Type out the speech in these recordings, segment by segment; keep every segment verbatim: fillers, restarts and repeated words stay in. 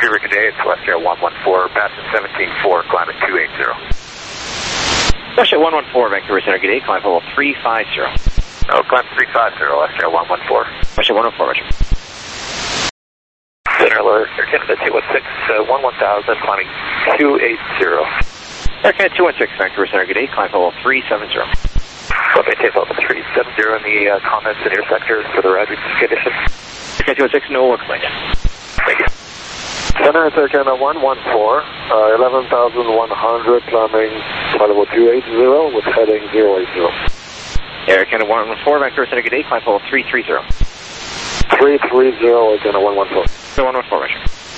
Vancouver, good day, it's West Air one one four, passing seventeen four, climate two eight zero. West Air one one four, Vancouver Center, good day, climb level three five zero. Oh, climb three five zero, West Air one one four. West Air one one four, Roger. Center alert, Air Canada two one six, uh, one one thousand, climbing two eight zero. Air Canada two one six, Vancouver Center, good day, climb level three seven zero. Well, maintain level three seven zero in the uh, comments in your sector for the route conditions. Air Canada two one six, no explained. Thank you. Center Air Canada one one four, uh, eleven thousand one hundred, climbing level two eight zero with heading zero eight zero. Air Canada one one four, Vancouver Center, good day, climb level three three zero. three three zero, Air Canada one one four. one one four, Roger.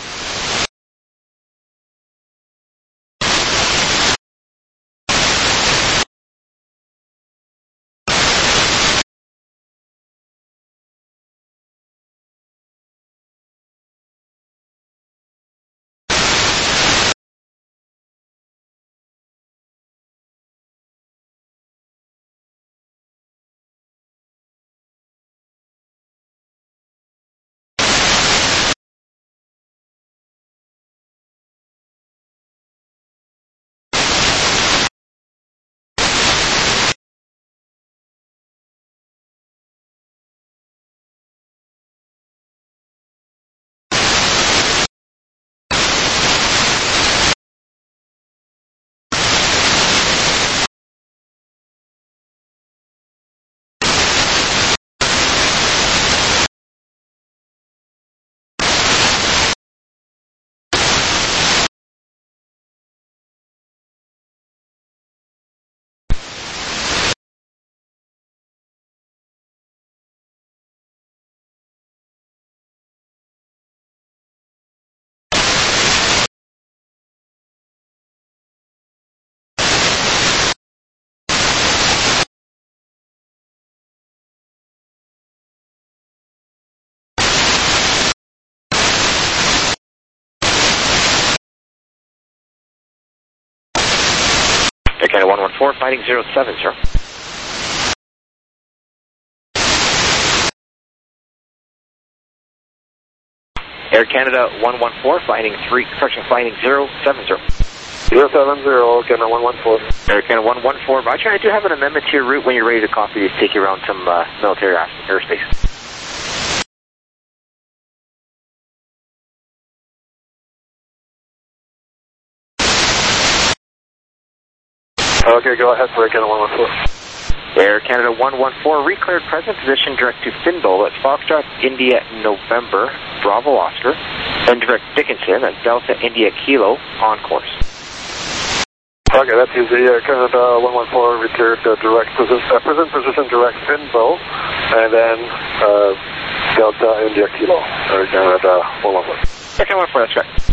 Air Canada one one four, fighting zero seven zero. Air Canada one one four, fighting three, correction, fighting zero seven zero. zero seven zero, Canada one one four. Air Canada one one four, Roger, I do have an amendment to your route when you're ready to copy, to take you around some uh, military airspace. Okay, go ahead for Air Canada one one four. Air Canada one one four, recleared present position direct to Finbull at Foxtrot India November, Bravo Oscar, and direct Dickinson at Delta India Kilo on course. Okay, that's easy. Air Canada one one four, recleared uh, direct position, uh, present position direct Finbull, and then uh, Delta India Kilo. Air Canada one one four. Air Canada one one four, that's correct.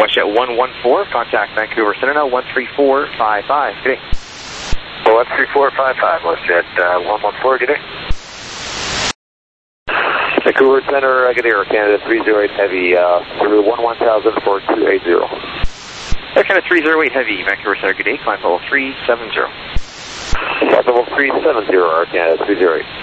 WestJet one one four, contact Vancouver Center now, one three four five five. Good day. one three four five five, WestJet uh, one one four, good day. Vancouver Center, uh, good day, Air Canada three zero eight Heavy, uh, through one one thousand for two eight zero. Air Canada three zero eight Heavy, Vancouver Center, good day, climb level three seven zero. Climb level three seven zero, Air Canada three zero eight.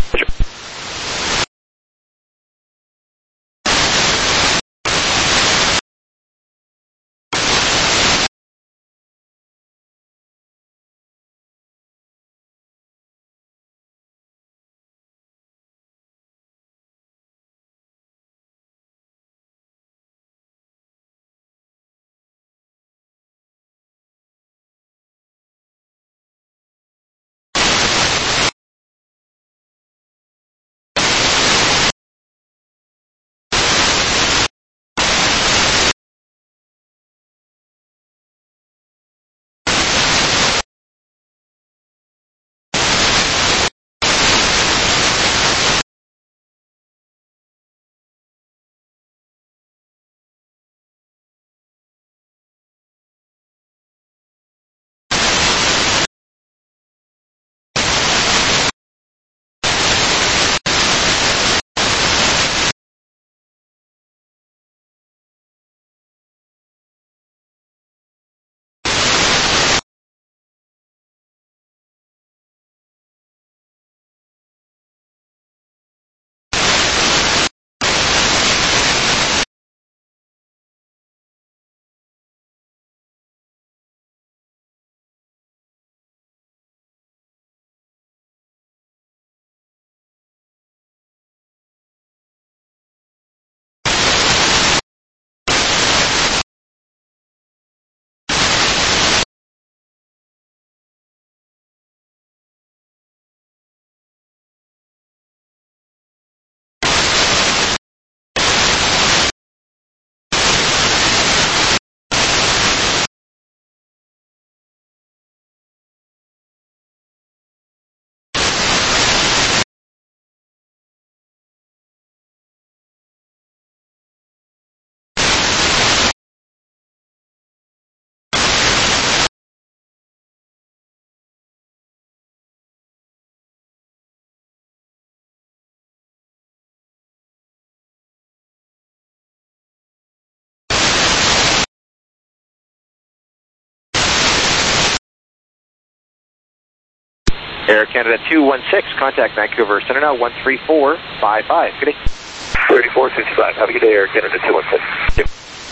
Air Canada two one six, contact Vancouver Center now, one three four five five. Good day. thirty-four sixty-five, have a good day, Air Canada two one six.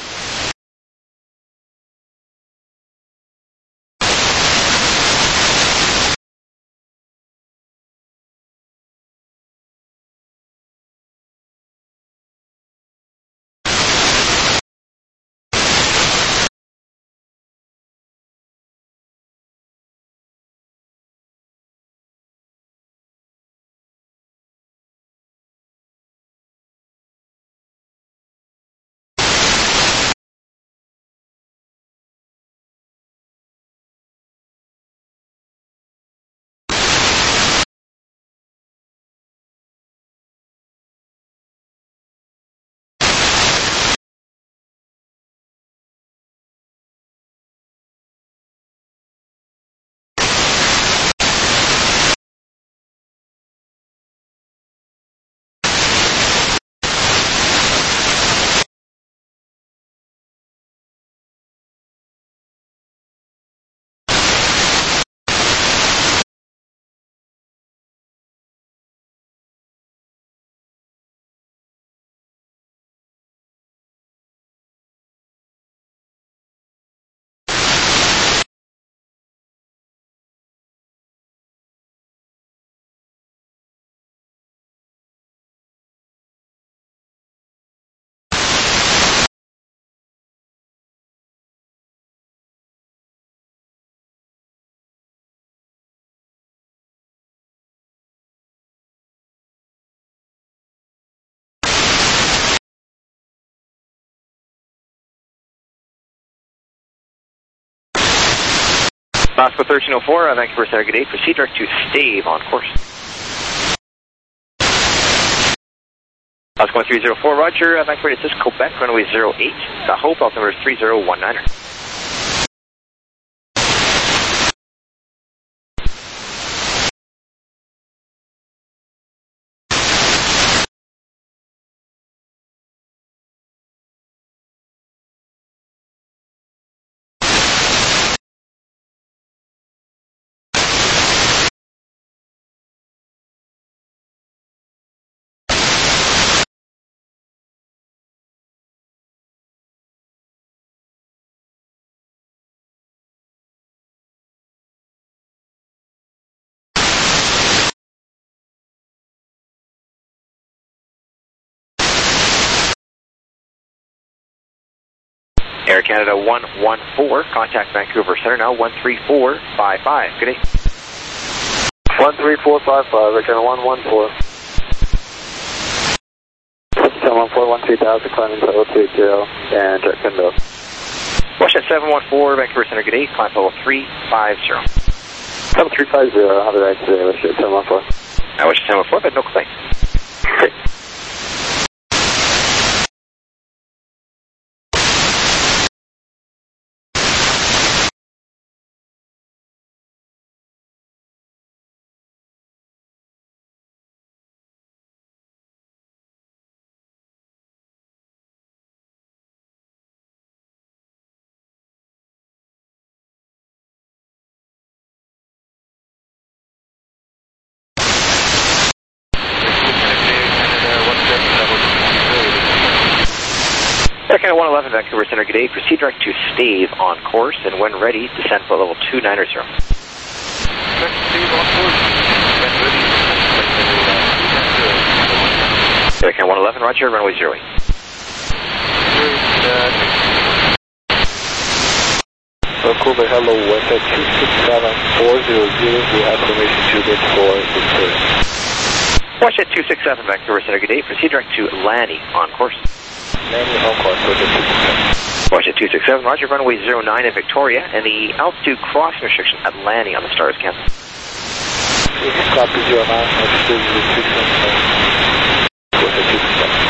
Moscow thirteen oh four, uh, Vancouver Center, good day. Proceed direct to Stave on course. Oscar one three zero four, roger, uh, Vancouver to Quebec, runway zero eight, the Hope, altimeter three zero one niner. Air Canada one one four, contact Vancouver Center now, one three four five five. Good day. one three four five five, Air Canada one one four. seven one four, one three thousand, climbing level two eight zero, and direct Findle. Washington seven one four, Vancouver Center, good day, climb level three five zero. seven three five zero, how did I say, Washington seven one four. I Washington seven one four, but no complaints. Great. Air Canada one eleven, Vancouver Center, good day. Proceed direct to Stave on course, and when ready, descend for level two niner zero. Stave on course. When ready, Air Canada one eleven, roger, runway zero eight. Vancouver, hello, West at two six seven four zero zero, we have permission to get for Victoria. Washington two six seven, Vancouver Center, good day. Proceed direct to Lanny on course. Lanny on course, Washington two six seven. Washington two six seven, roger, runway zero nine in Victoria, and the altitude crossing restriction at Lanny on the star is canceled. Copy zero nine, altitude restriction, Washington two six seven.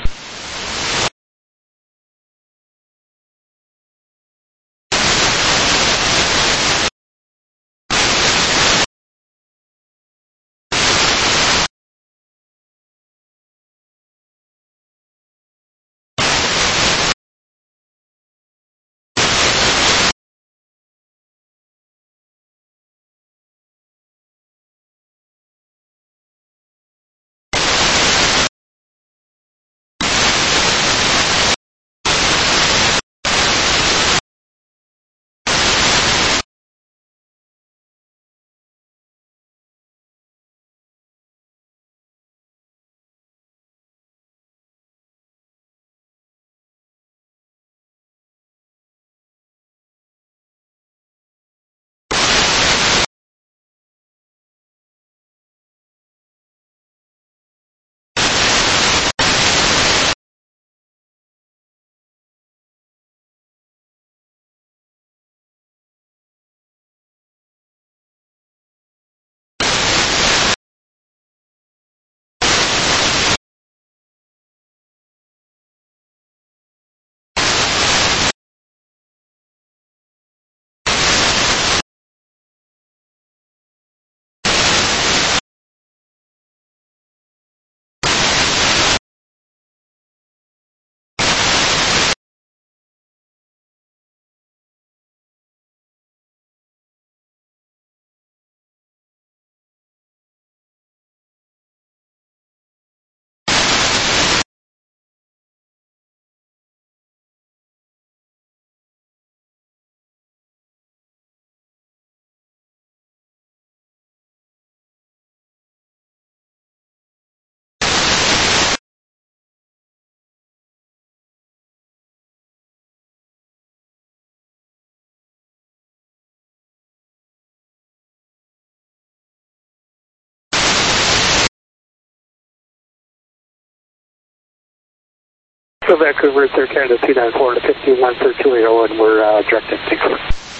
So Vancouver, Air Canada two nine four to fifteen one for two eight zero, and we're uh, directed to Vancouver.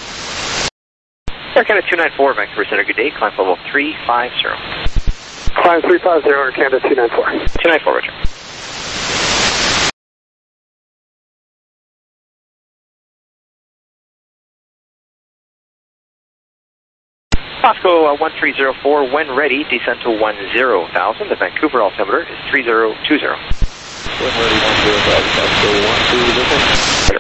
Air Canada two nine four, Vancouver Center, good day, climb level three five zero. Climb three five zero, Air Canada two nine four. two nine four, roger. Fosco uh, one three zero four, when ready, descend to one zero thousand. The Vancouver altimeter is three zero two zero. When ready, one zero thousand, Fosco one two zero four.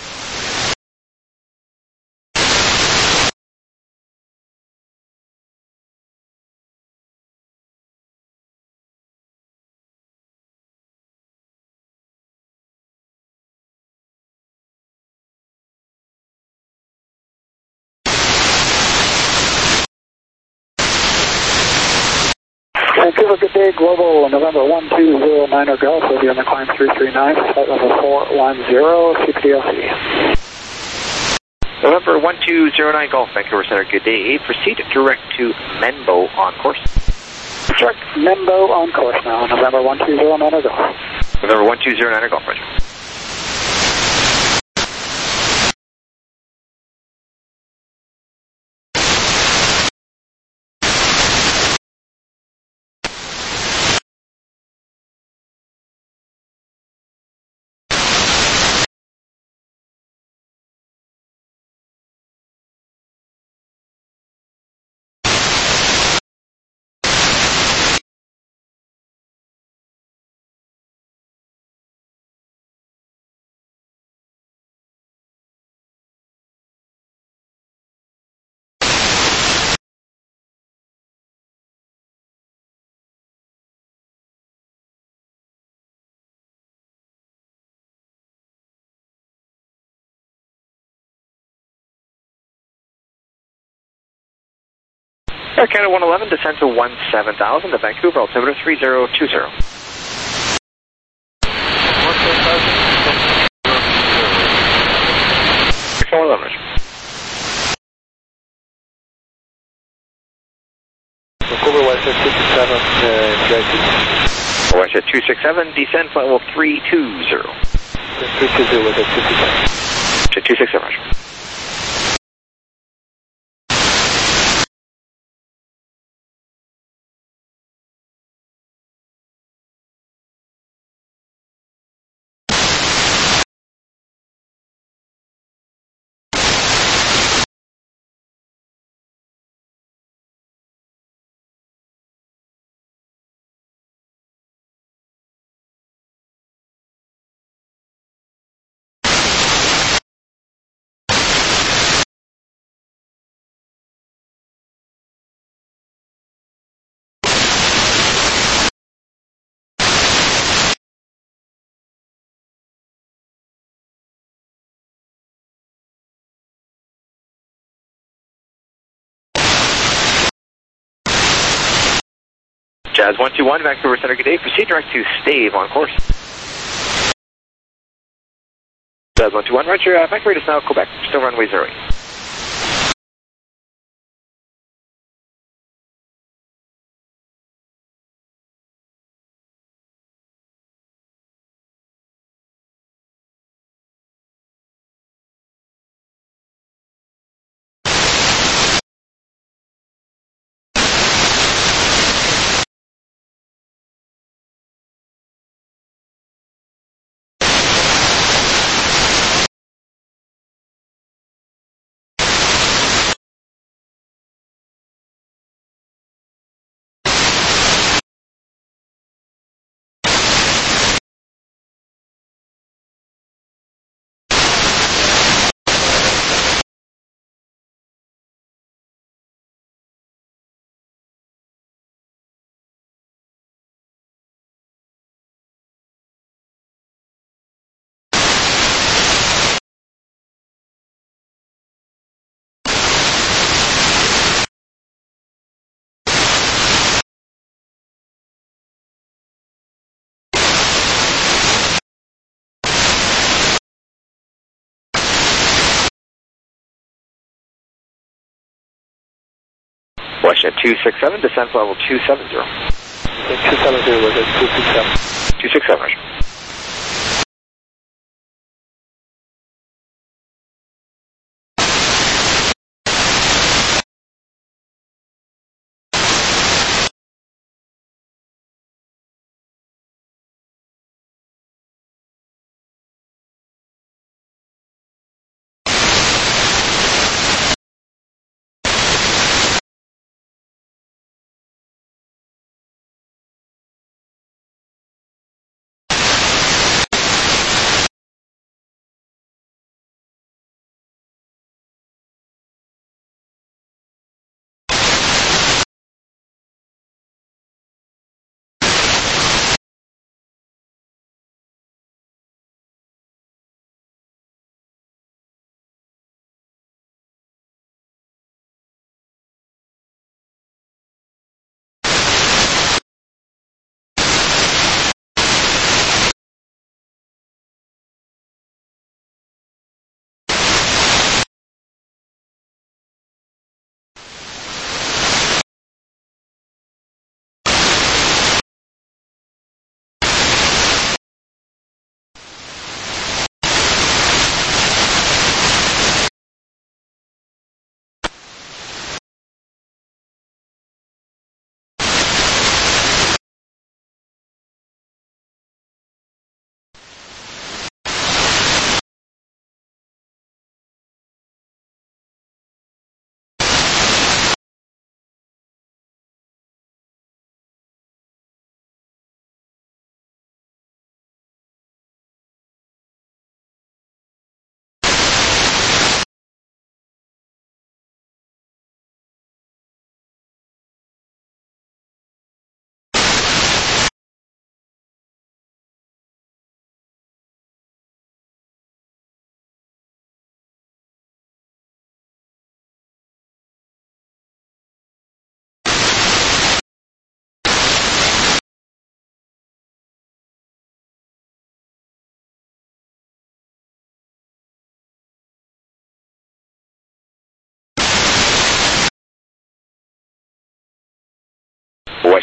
Vancouver, good day, Global November one two zero nine or Golf, will be on the climb three three nine, flight level four one zero, C P D L C. November one two zero nine Golf, Vancouver Center, good day. Proceed direct to Menbo on course. Direct Menbo on course now, November one two zero nine or Golf. November one two zero nine or Golf, Roger. Air Canada one eleven, descend to one seven thousand. The Vancouver altimeter three zero two zero. one eleven, Roger. Vancouver, WestJet two six seven, uh, J T. WestJet two six seven, descend flight level three two zero. three two zero, WestJet two six seven. Jet two six seven, Roger. Jazz one two one, Vancouver Center, good day. Proceed direct to Stave on course. Jazz one two one, Roger. Uh, Vancouver is now Quebec, still runway zero eight. WestJet two six seven, descent level two seven zero. two seven zero, WestJet two six seven. two six seven, Roger.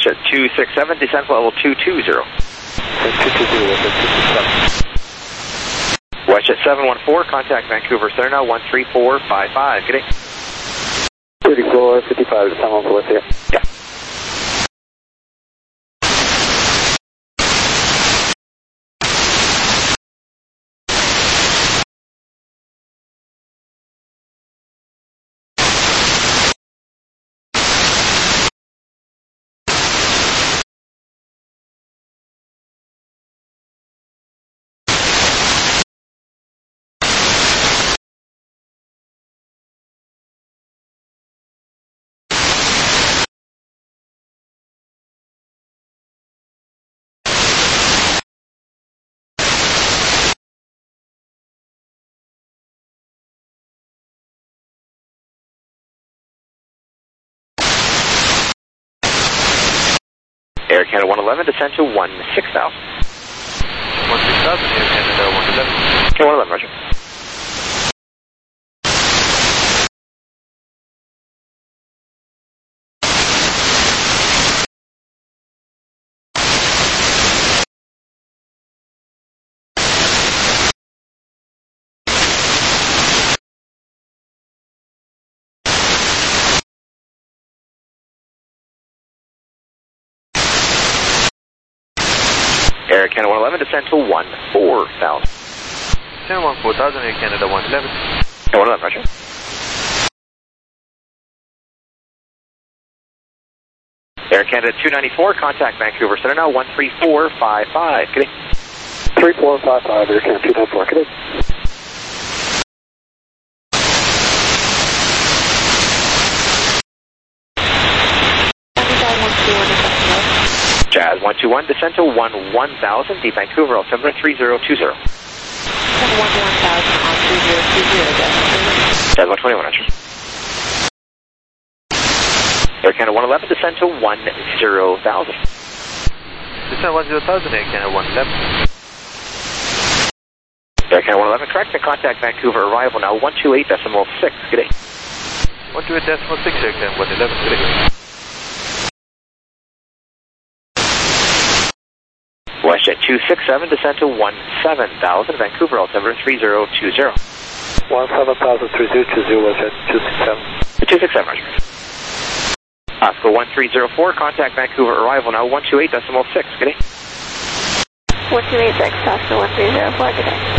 Watch at two six seven, descent level two two zero. two two zero, two six seven. Watch at seven one four, contact Vancouver Center now, one three four five five. Good day. thirty-four fifty-five to someone with you. Yeah. Air Canada one eleven, descent to one six thousand. one six thousand, Air Canada one eleven. Okay, one eleven, roger. Air Canada one eleven, descent to one four thousand. ten one four thousand, Air Canada one eleven. Okay, one eleven, roger. Air Canada two ninety-four, contact Vancouver Center now, one three four five five. Good day. three four five five, Air Canada two ninety-four. Good day. Jazz one two one, descent to one one thousand, the Vancouver altimeter three zero two zero. one one thousand on three zero two zero, Jazz one twenty-one, roger. Air Canada one eleven, descent to one zero thousand. Descent one zero thousand, Air Canada one eleven. Air Canada one eleven, correct, and contact Vancouver arrival now, one two eight decimal six. Good day. one two eight decimal six, Air Canada one eleven. Good day. WestJet two six seven, descent to one seven thousand, Vancouver altimeter three zero two zero. one seven thousand three zero two zero, WestJet two six seven. two six seven, roger. Oscar one three zero four, contact Vancouver arrival now, one two eight decimal six. Good day. one two eight six, Oscar one three zero four, good day.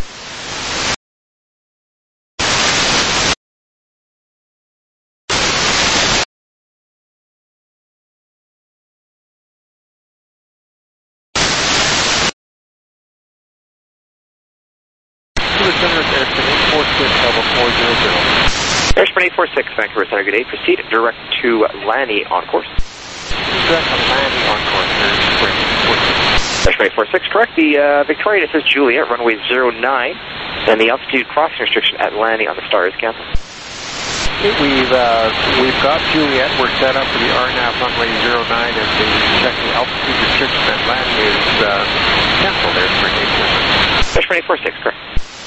Airspin eight four six, Vancouver Center, good day. Proceed direct to Lanny on course. Direct to Lanny on course, Airspin eight four six, correct. The uh, Victoria, this is Juliet, runway zero nine, and the altitude crossing restriction at Lanny on the star is canceled. We've uh, we've got Juliet. We're set up for the R N A V runway zero nine, and the check the altitude restriction at Lanny is uh, canceled. Airspin eight four six. Airspin eight four six, correct.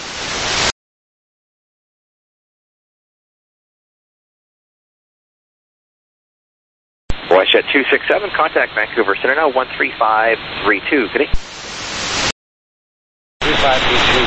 WestJet two six seven, contact Vancouver Center now, one three five three two. Good day. three five three two.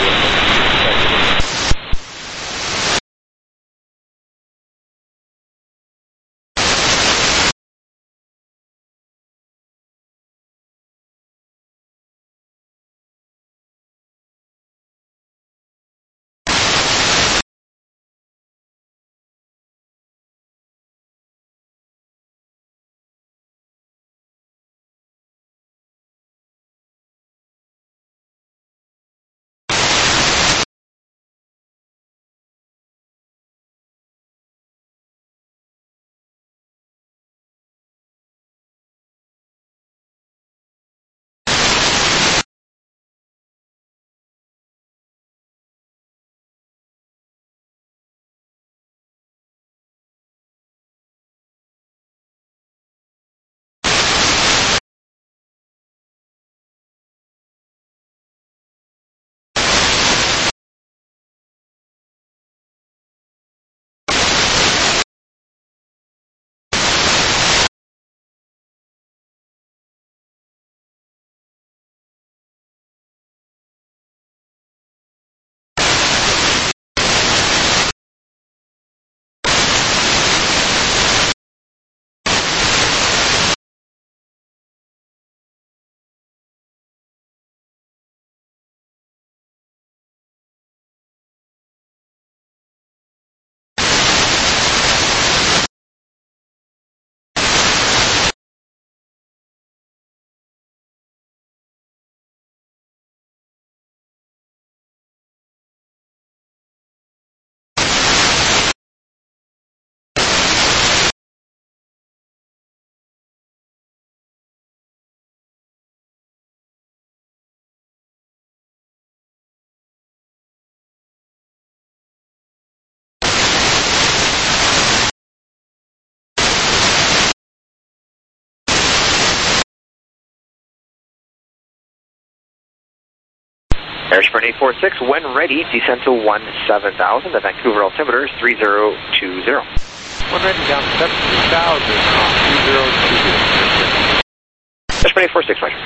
Airsprint eight four six, when ready, descend to one seven thousand. The Vancouver altimeter is three zero two zero. When ready, down seventeen thousand on three zero two zero. Airsprint eight four six, Roger.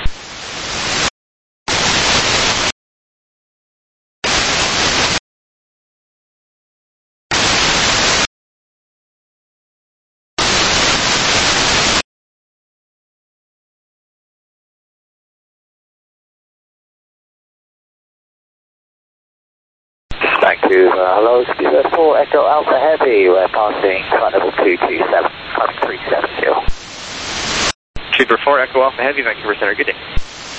Vancouver, hello, Speedbird four, Echo Alpha Heavy, we're passing flight level two two seven, flight three seven zero. Speedbird four, Echo Alpha Heavy, Vancouver Center, good day.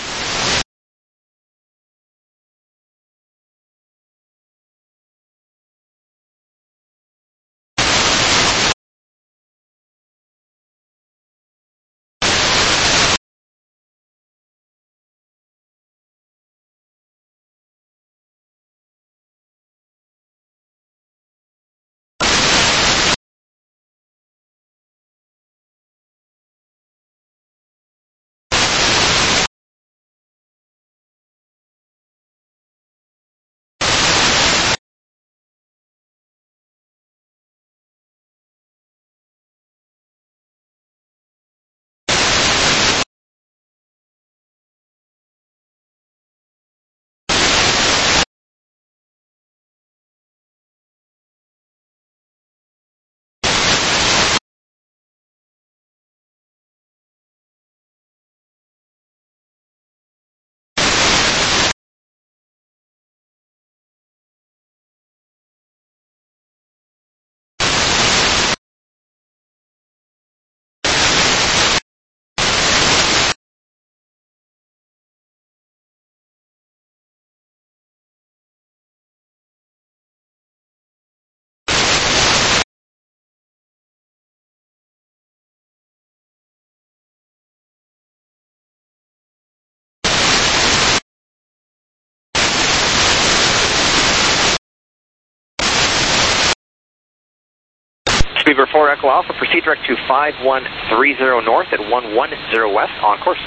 Speedbird four, Echo Alpha, proceed direct to five one three zero north at one one zero west, on course.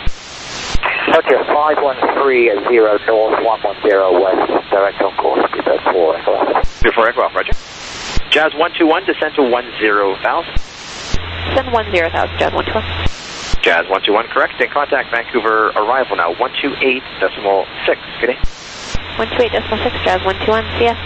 Roger, five one three zero north, one one zero west, direct on course, Speedbird four, Echo Alpha. Speedbird four, Echo Alpha, Roger. Jazz one two one, descend to one zero thousand. Send one zero thousand, Jazz one two one. Jazz one two one, correct, and contact Vancouver arrival now, one two eight decimal six, good day. one two eight decimal six, Jazz one two one, see ya.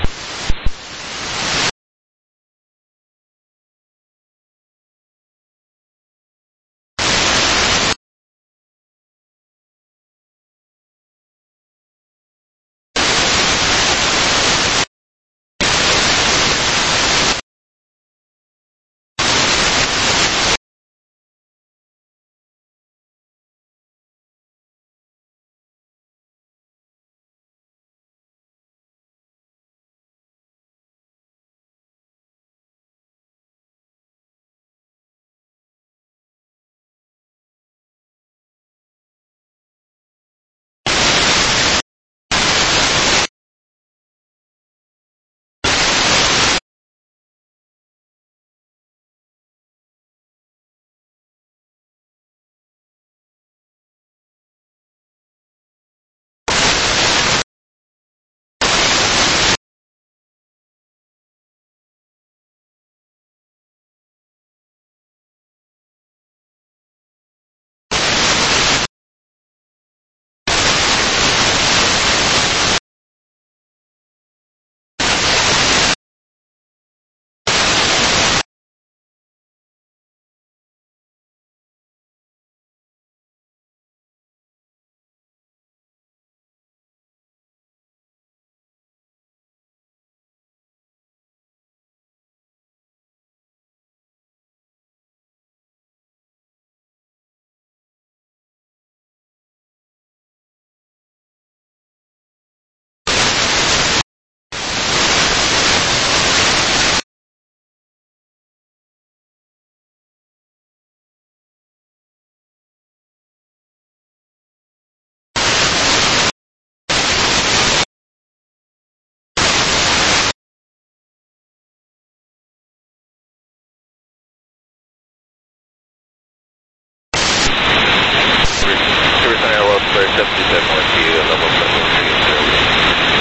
seventy-seven West, level seven three zero.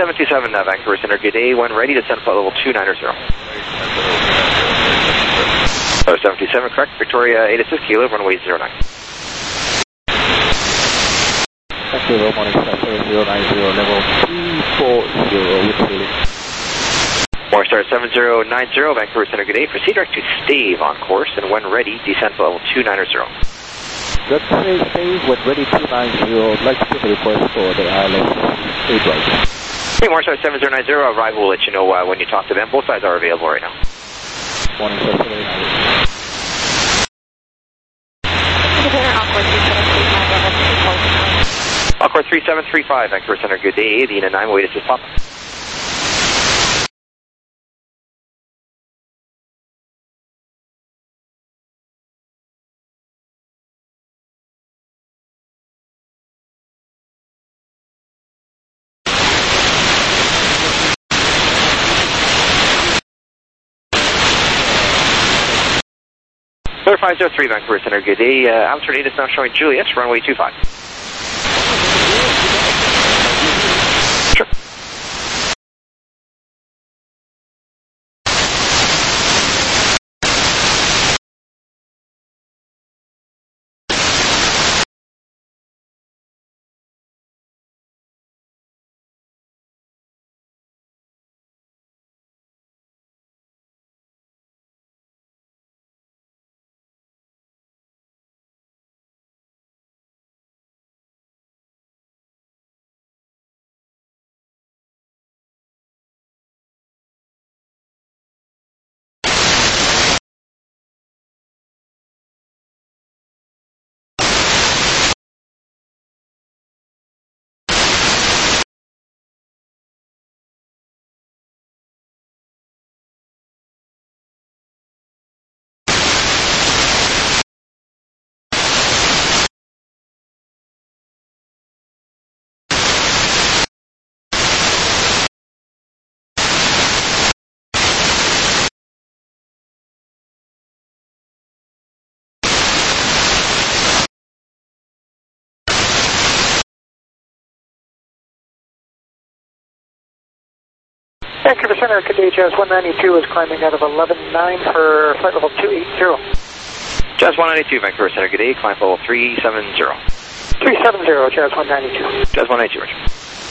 seven two seven, uh, Vancouver Center, good day. When ready, descend flight level two nine zero. Oh, seven two seven, correct. Victoria eight six Kilo, runway zero nine. Thank you, morning, seven zero nine zero, level three four zero, with ceiling. Morningstar seven zero nine zero, Vancouver Center, good day. Proceed direct to Stave on course, and when ready, descend flight level two nine zero. Good day, Stave, when ready, two nine zero, I'd like to put a request for the I L S eight right. Hey, Morningstar seven zero nine zero, Arrival will let you know uh, when you talk to them. Both sides are available right now. Morning, seven zero nine zero. Encore three seven three five, Vancouver Center, good day. The N nine, wait, assist pop. Clear five zero three, Vancouver Center, good day. Uh, altitude eight is now showing Julius, runway two five. Sure. Vancouver Center, good day, Jazz one ninety-two is climbing out of eleven nine for flight level two eight zero. Jazz one ninety-two, Vancouver Center, good day. Climb level three seven zero. three seven zero, Jazz one ninety-two. Jazz one ninety-two, Roger.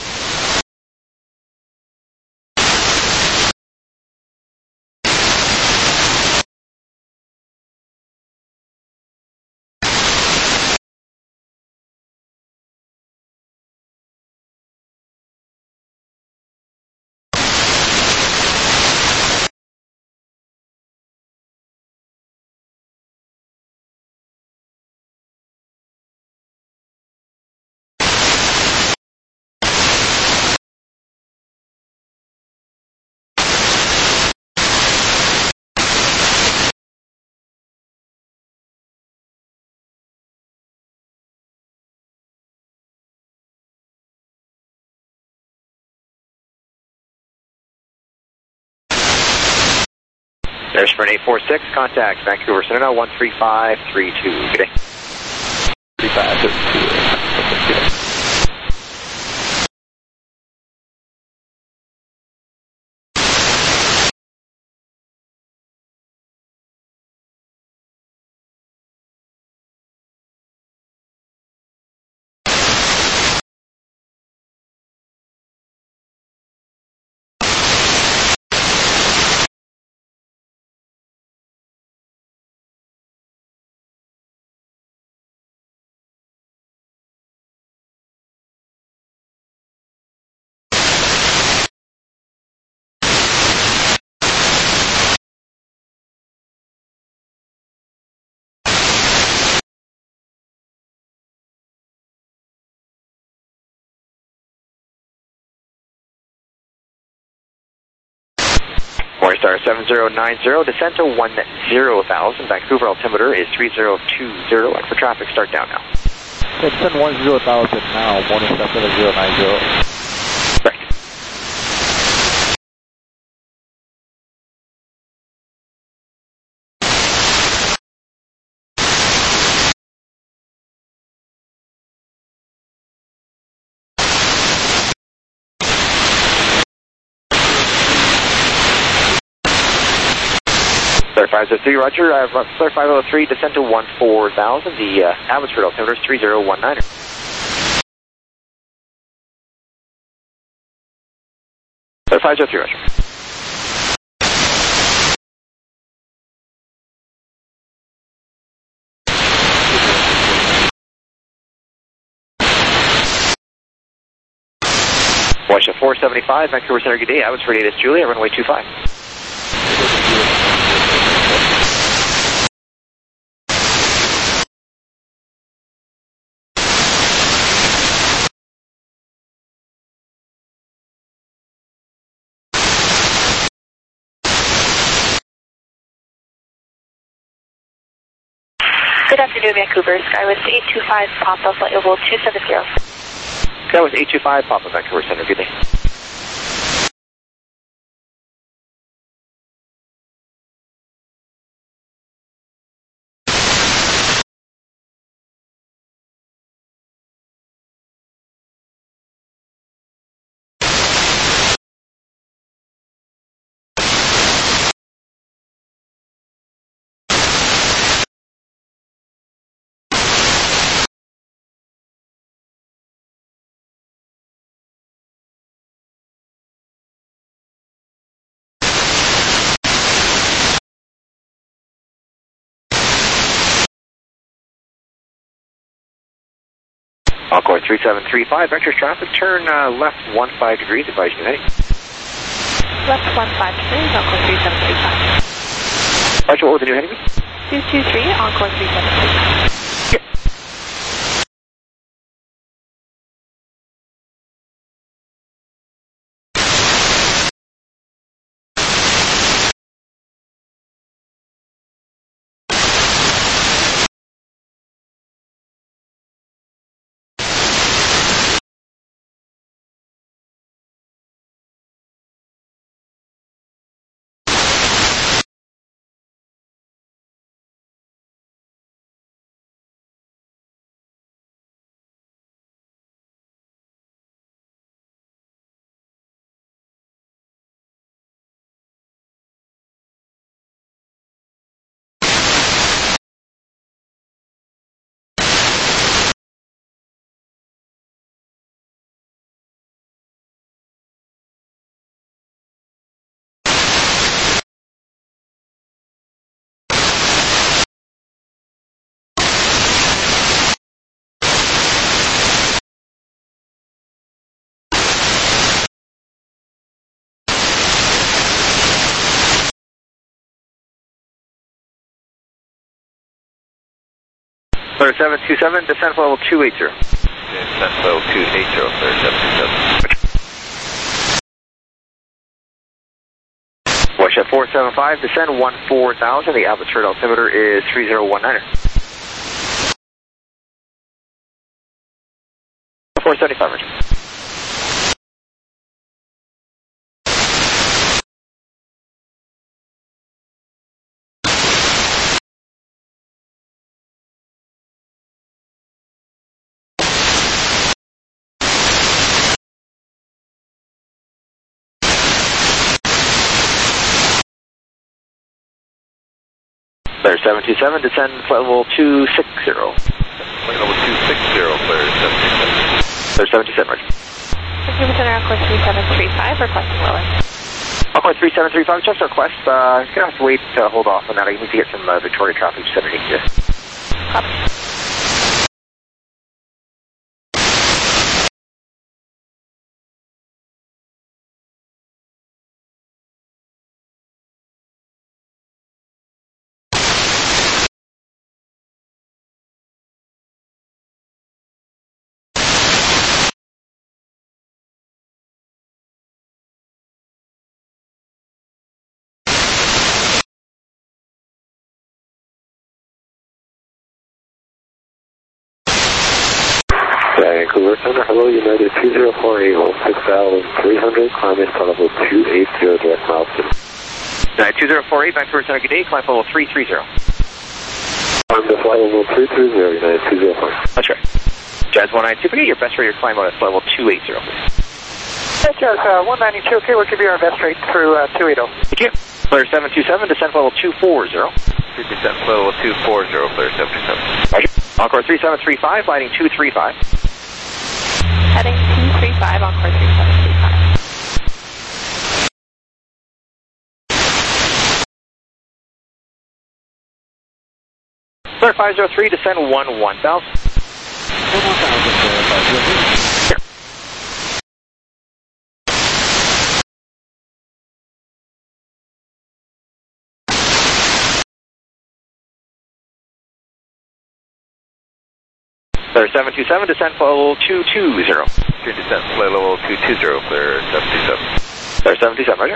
There's Sprint eight four six, contact Vancouver Center now one three five three two. Good day. three five three two. Morningstar seven zero nine zero, descent to one zero thousand. Vancouver altimeter is three zero two zero, and for traffic, start down now. Descent one zero thousand now, Morningstar seven zero nine zero. Right. Flare five oh three, roger. I have Flare five oh three, descend to one four thousand. The uh, Abbotsford altimeter is three zero one nine. Flare five oh three, roger. Washoe four seventy-five, Vancouver Center, good day. Abbotsford eight is Julia, runway two five. Good afternoon, Vancouver. Skywest eight two five, Papa, flight level two seven zero. That was eight two five, Papa, Vancouver Center, good day. Encore three seven three five, vector traffic, turn uh, left one five degrees, advise you heading. Left one five degrees, Encore three seven three five. Roger, what was the new heading? two two three, Encore three seven three five. Yep. Flare seven two seven, descent level two eight zero. Descent level two eight zero, Flare seven two seven. Washoe four seven five, descend one four thousand. The Abbotsford altimeter is three zero one nine. four seventy-five, roger. Flare seven two seven, descend flight level two six zero. Flight level two six zero, Flare seven two seven. Flare seven two seven, roger. Vancouver Center, Encore three seven three five, requesting lower. Encore three seven three five, just request. Uh, going to have to wait to hold off on that. I need to get some uh, Victoria traffic just underneath you. Copy. Vancouver Center, hello, United two zero four eight, hold six thousand three hundred, climb in flight level two eight zero, direct miles to. United two zero four eight, Vancouver Center, good day, climb level three three zero. Climb to flight level three three zero, United two zero four. That's right. Jazz one nine two, forget your best rate of climb out at level two eight zero. Hey, Jazz uh, one ninety-two, okay, we'll give you our best rate through uh, two eighty. Thank you. Clear seven two seven, descent level two four zero. Descent level two four zero, clear seven two seven. Roger. Encore three seven three five, lighting two three five. Heading two three five, Encore three seven three five. Clear five zero three, descend one one thousand. one thousand, clear five zero three. Clear seven two seven, descent level two two zero. Clear descent flight level two two zero, clear seven two seven. Clear seven two seven, roger.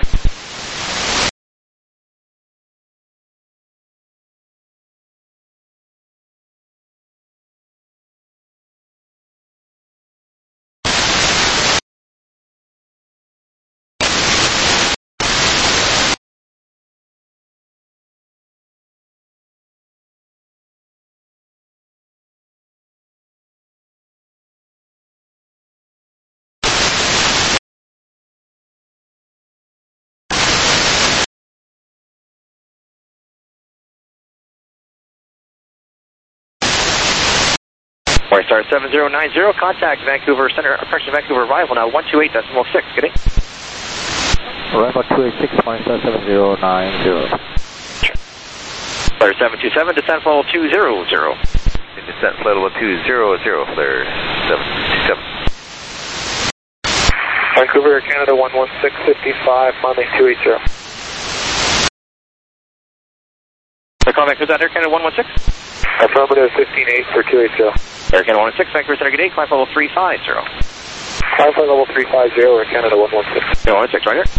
Four star seven zero nine zero, contact Vancouver Center, approaching Vancouver arrival now one two eight decimal six, good day. Arrival two eight six, one star seven zero nine zero. Clear seven two seven, descent level two zero zero. Descent flight level two zero zero, clear seven two seven. Vancouver, Canada one one six fifty-five, climbing two eight zero. The call Vancouver Center, Canada one one six. Affirmative fifteen eight for two eight zero. Air Canada one one six, Vancouver Center, good day, climb level three five zero. Climb flight level three five zero, Air Canada one one six. one one six, right here.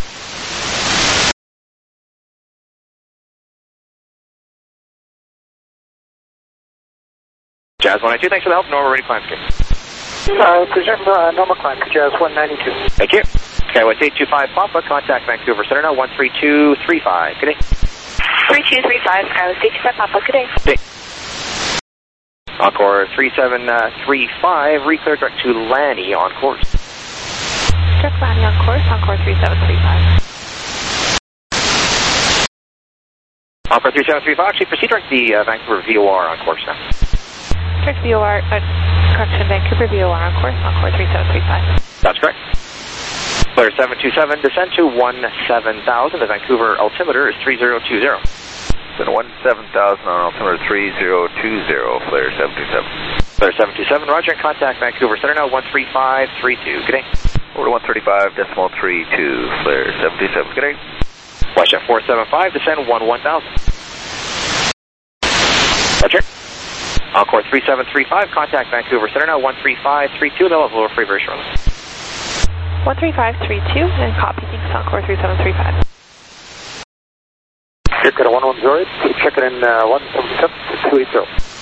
Jazz one ninety-two, thanks for the help, normal ready climb scheme. Uh, present uh, normal climb to Jazz one ninety-two. Thank you. Skywest eight two five Papa, contact Vancouver Center now, one three two three five, good day. three two three five, Skywest eight two five Papa, good day. Good day. Encore three seven three five, reclear direct to Lanny on course. Direct Lanny on course, Encore three seven three five. Encore three seven three five, actually proceed direct the uh, Vancouver V O R on course now. Direct V O R, uh, correction, Vancouver V O R on course, Encore three seven three five. That's correct. Clear seven two seven, descend to one seven thousand, the Vancouver altimeter is three zero two zero. Then one seven thousand on altimeter three zero two zero, clear seven two seven. Clear seven two seven, roger, and contact Vancouver Center now, one three five three two, good day. Order one thirty-five decimal three two, clear seven two seven, good day. Westjet four seven five, descend one one thousand. Roger. Encore three seven three five, contact Vancouver Center now, one three five three two, they'll have lower free very shortly. one three five three two, and copy, thanks, Encore three seven three five. Here, got a one one zero eight, check it in uh, one seven seven to two eight zero.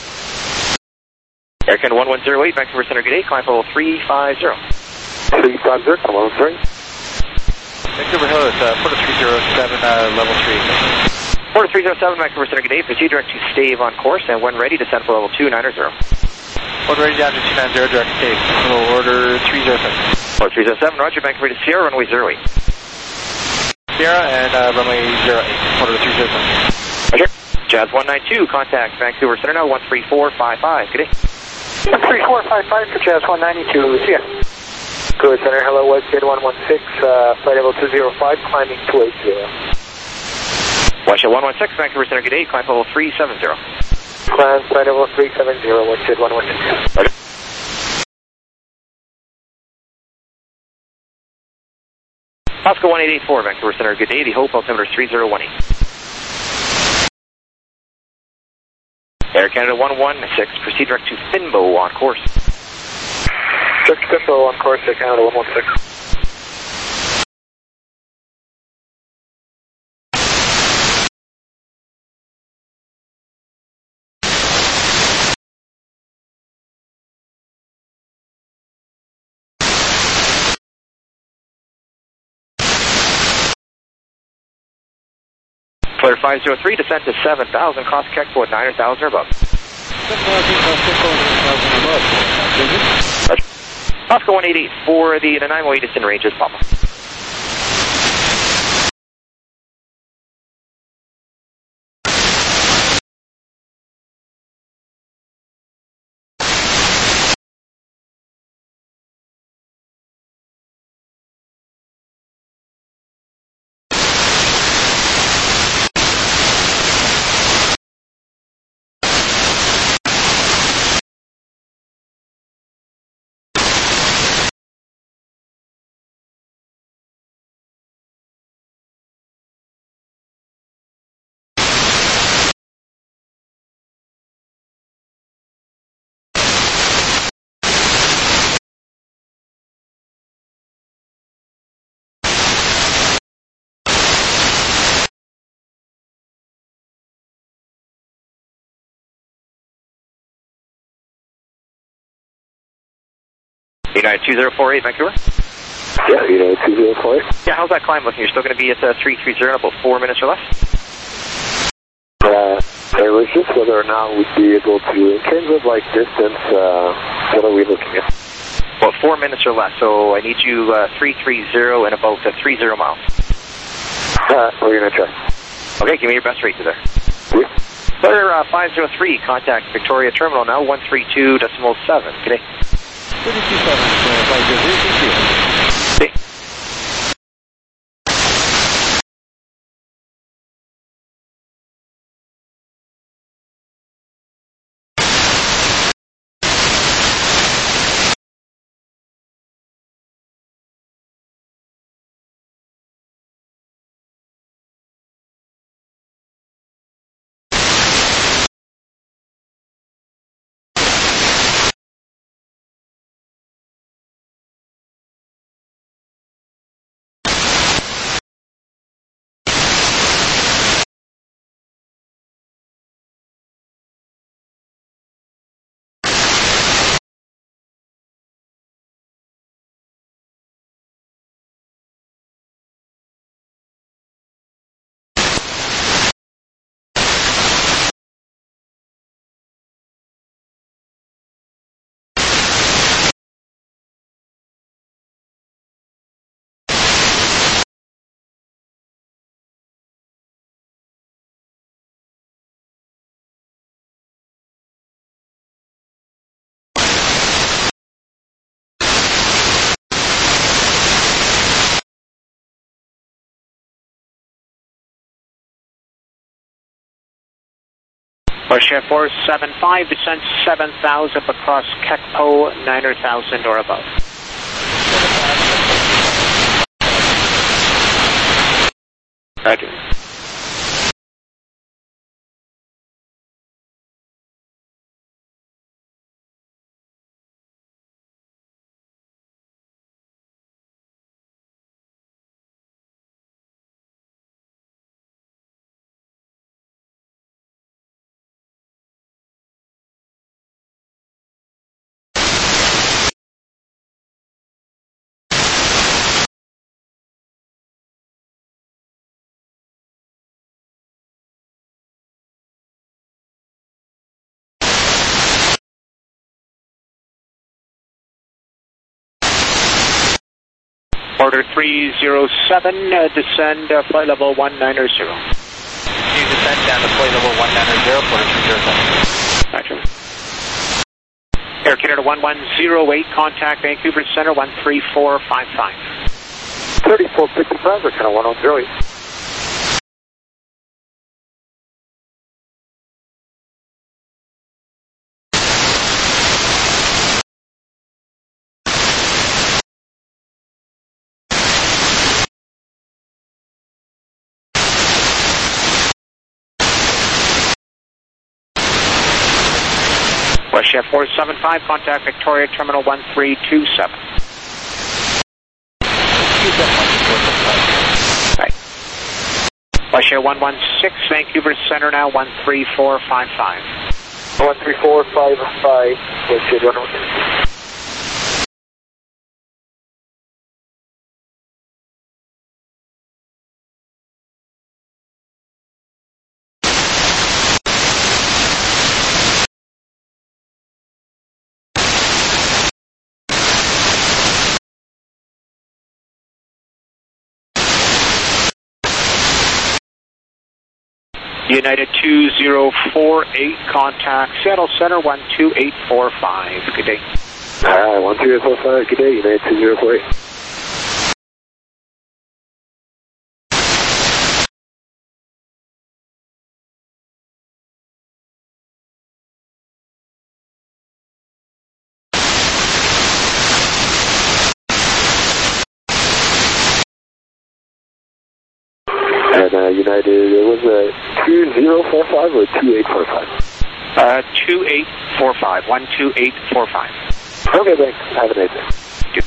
Air Canada one one zero eight, Vancouver Center, good day, climb level three five zero. three five zero, one one zero eight. Vancouver Hill is uh, Porter three zero seven, uh, level three. Porter three zero seven, Vancouver Center, good day, proceed direct to Stave on course, and when ready, descend for level two nine zero. Order ready down to two nine zero, direct Stave. Order three zero seven. Porter three zero seven, roger, Vancouver to Sierra, runway zero eight. Sierra and uh, runway zero eight, order three zero seven. Roger. Jazz one nine two, contact Vancouver Center now, one three four five five, good day. one three four five five for Jazz one ninety-two, see ya. Good, Center, hello, Westjet one one six, uh, flight level two zero five, climbing two eight zero. Westjet one one six, Vancouver Center, good day, climb level three seven zero. Climb flight level three seven zero, Westjet one one six. Roger. Oscar one eight eight four, Vancouver Center, good day, the Hope altimeter is three zero one eight. Air Canada one one six, proceed direct to Finbo on course. Direct to Finbo on course, Air Canada one one six. Clear five zero three, descent to seven thousand, cross Keck at nine thousand or above. Oscar one eight eight for the Nanaimo Edison ranges, Papa. United two zero four eight, Vancouver. Yeah, United two zero four eight. Yeah, how's that climb looking? You're still going to be at uh, three three zero in about four minutes or less? Uh, it was just whether or not we'd be able to, in terms of like distance, uh, what are we looking at? Well, four minutes or less, so I need you uh, three three zero and about uh, three zero miles. Uh, we're going to try. Okay, give me your best rate to there. Yeah. Weather uh, five zero three, contact Victoria Terminal now, one three two decimal seven. Good day. thirty-two seven, five zero three, thank you. Okay. Russia four seven five, descent seven thousand across Kekpo, nine thousand or above. Roger. Order three zero seven, uh, descend uh, flight level one nine zero. You descend down to flight level one nine zero, order three zero seven. Roger. Air Canada one one zero eight, contact Vancouver Center one three four five five. thirty-four fifty-five, Air Canada one one zero eight. Russia four seven five, contact Victoria Terminal one three two seven. Right. Russia one one six, Vancouver Center now one three four five five. one three four five five, let's get one more. United two zero four eight, contact Seattle Center one two eight four five. Good day. Alright, one two eight four five, good day, United two zero four eight. And uh, United, it was a two zero four five or two eight four five? Uh, two eight four five, one two eight four five. Okay, thanks. Have a nice day. Thank you.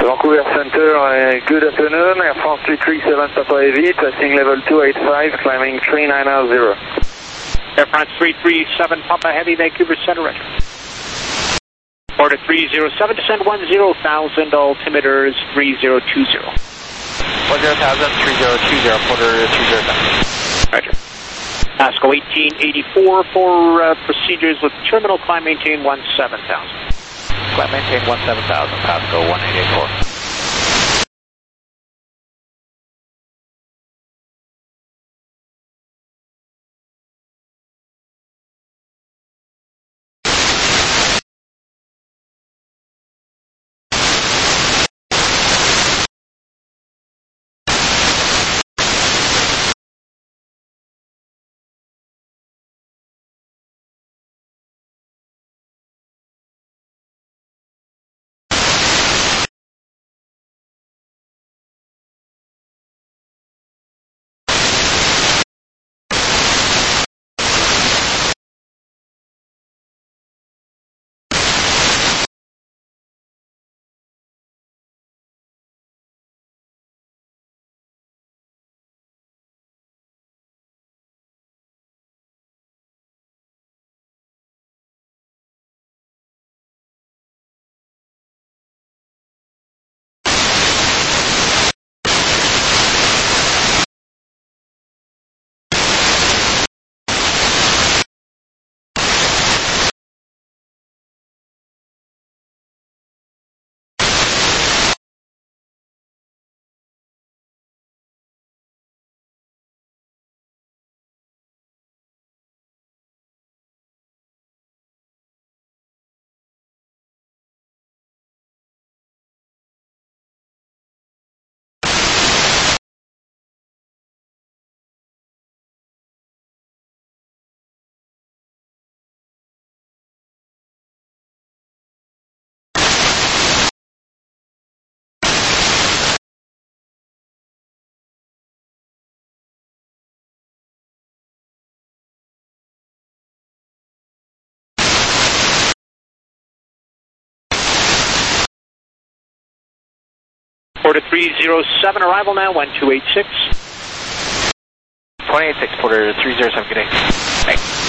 Vancouver Center, uh, good afternoon. Air France three three seven Papa Heavy, passing level two eight five, climbing three nine zero. Air France three three seven Papa Heavy, Vancouver Center, Roger. Order three zero seven, descend one zero thousand, altimeter is three zero two zero. one zero thousand, three zero two zero, quarter three zero seven. Roger. Pasco eighteen eighty-four for uh, procedures with terminal climb maintain one seven thousand. Climb maintain one seven thousand, Pasco one eight eight four. Order three zero seven, arrival now, one two eight six. one eight six, Porter three zero seven, good day. Thanks.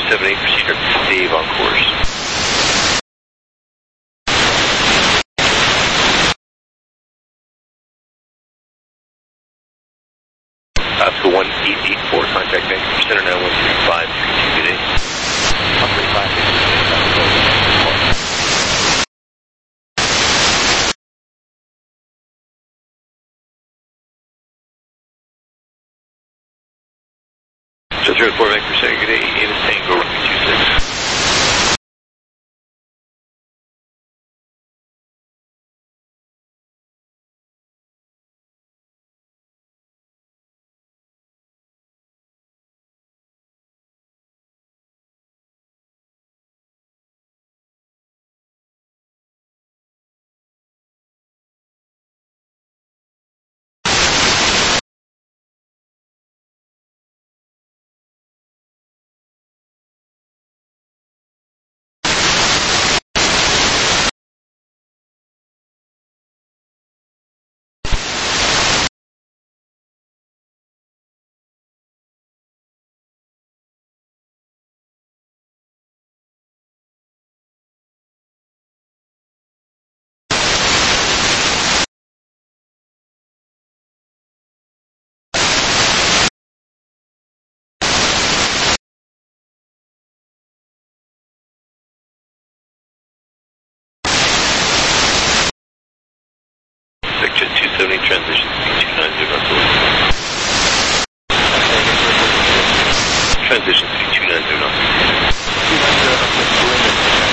seven eight, proceed to Dave on course. Oscar one eight eight four, contact Vancouver Center now one three five three two, good day. one three five three two. Just zero four Vancouver Center, good day, eight is Tango, runway two six. Section two seventy, transition speed two nine zero knots. Transition speed two nine zero knots. two nine zero knots.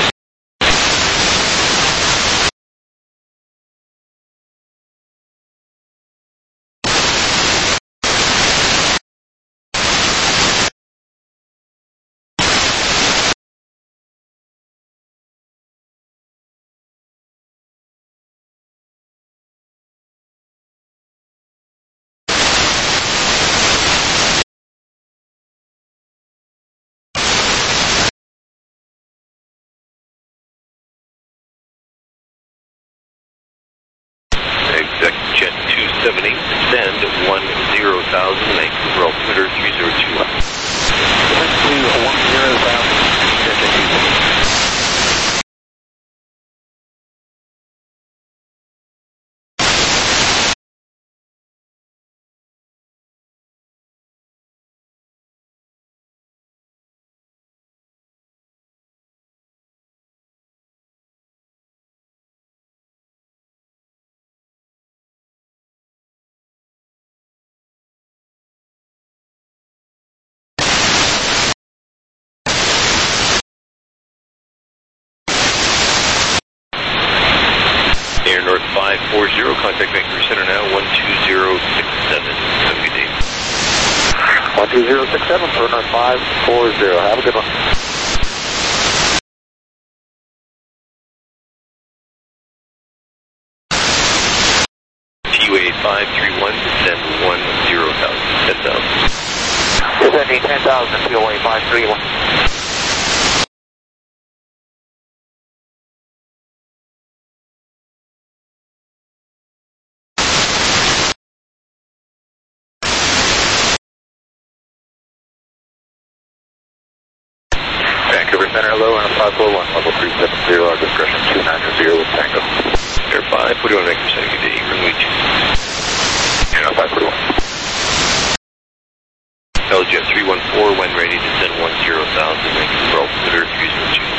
Exec Jet two seven eight, descend one zero thousand, Vancouver altimeter three zero two one. Descend to one zero thousand. Air North five four zero, contact Vancouver Center now one two zero six seven. Have a good day. one two zero six seven, Air North five four zero. Have a good one. T U A five three one, descend one zero thousand, ten thousand. Descending ten thousand, T O A five three one. Vancouver Center, hello, and five four one, level three seven zero, our discretion two nine zero with Tango. Air five forty one, Vancouver Center, good day, runway two six. Air five forty one. L Jet three one four, when ready, descend one zero thousand, Vancouver altimeter three zero two.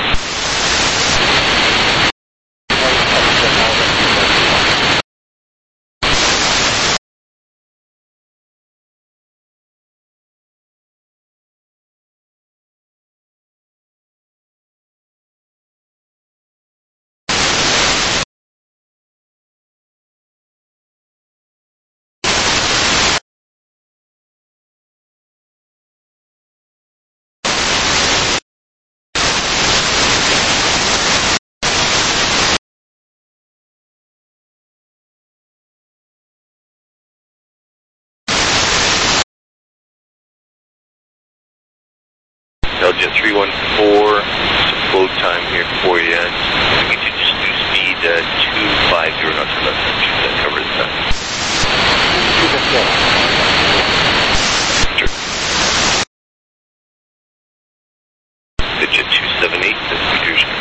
L Jet three one four, flow time here for you. We can just do speed uh, two five zero knots or less. That covers the time. Jet two seven eight, that's New Jersey.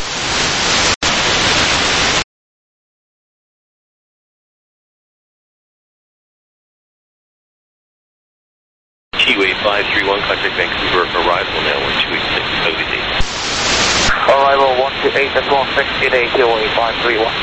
T-Way five three one, contact Vancouver, arrival now one two eight six, have a good day. Arrival one two eight, that's one six, good day, T-Way five three one.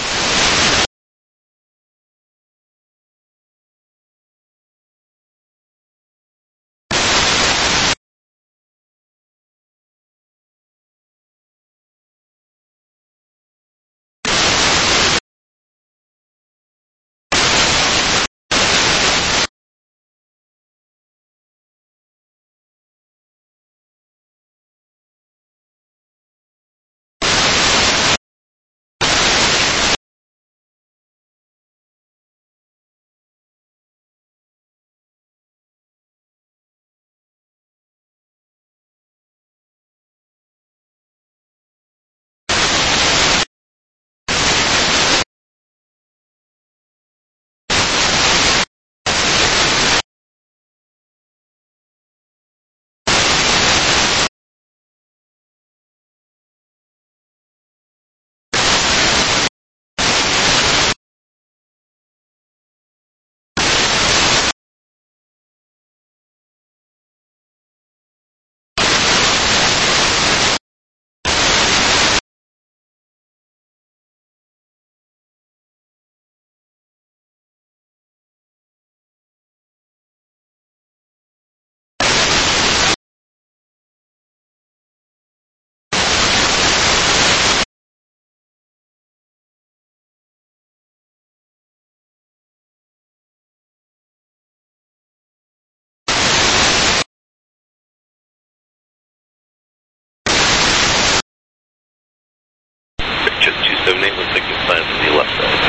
Jet two seven eight, looks like you plan from the left side.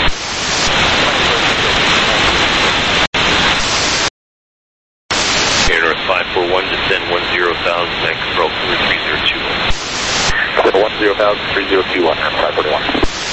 Air North five four one, descend one zero thousand, Vancouver, Altimeter three zero two one. one zero thousand, three zero two one, five forty-one.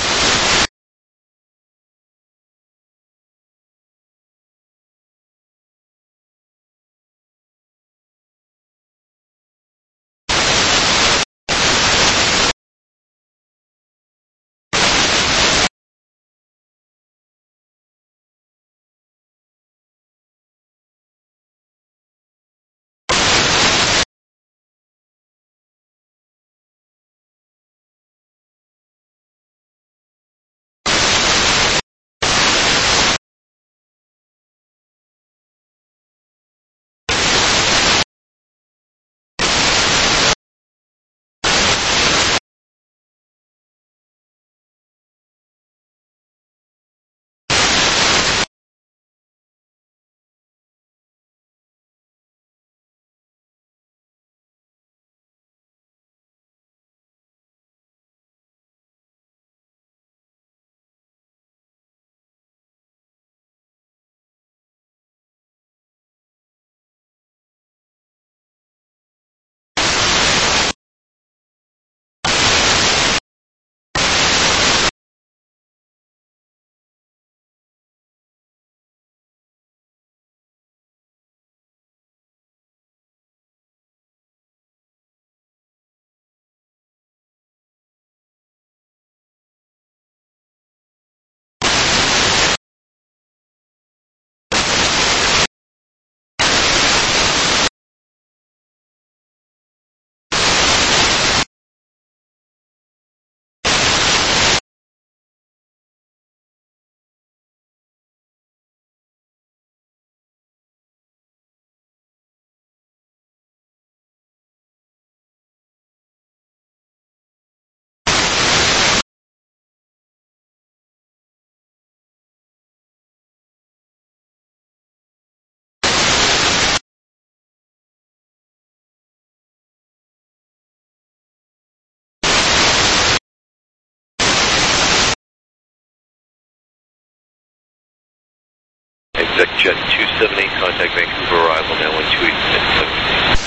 Exec Jet two seven eight, contact Vancouver, arrival now one two eight six.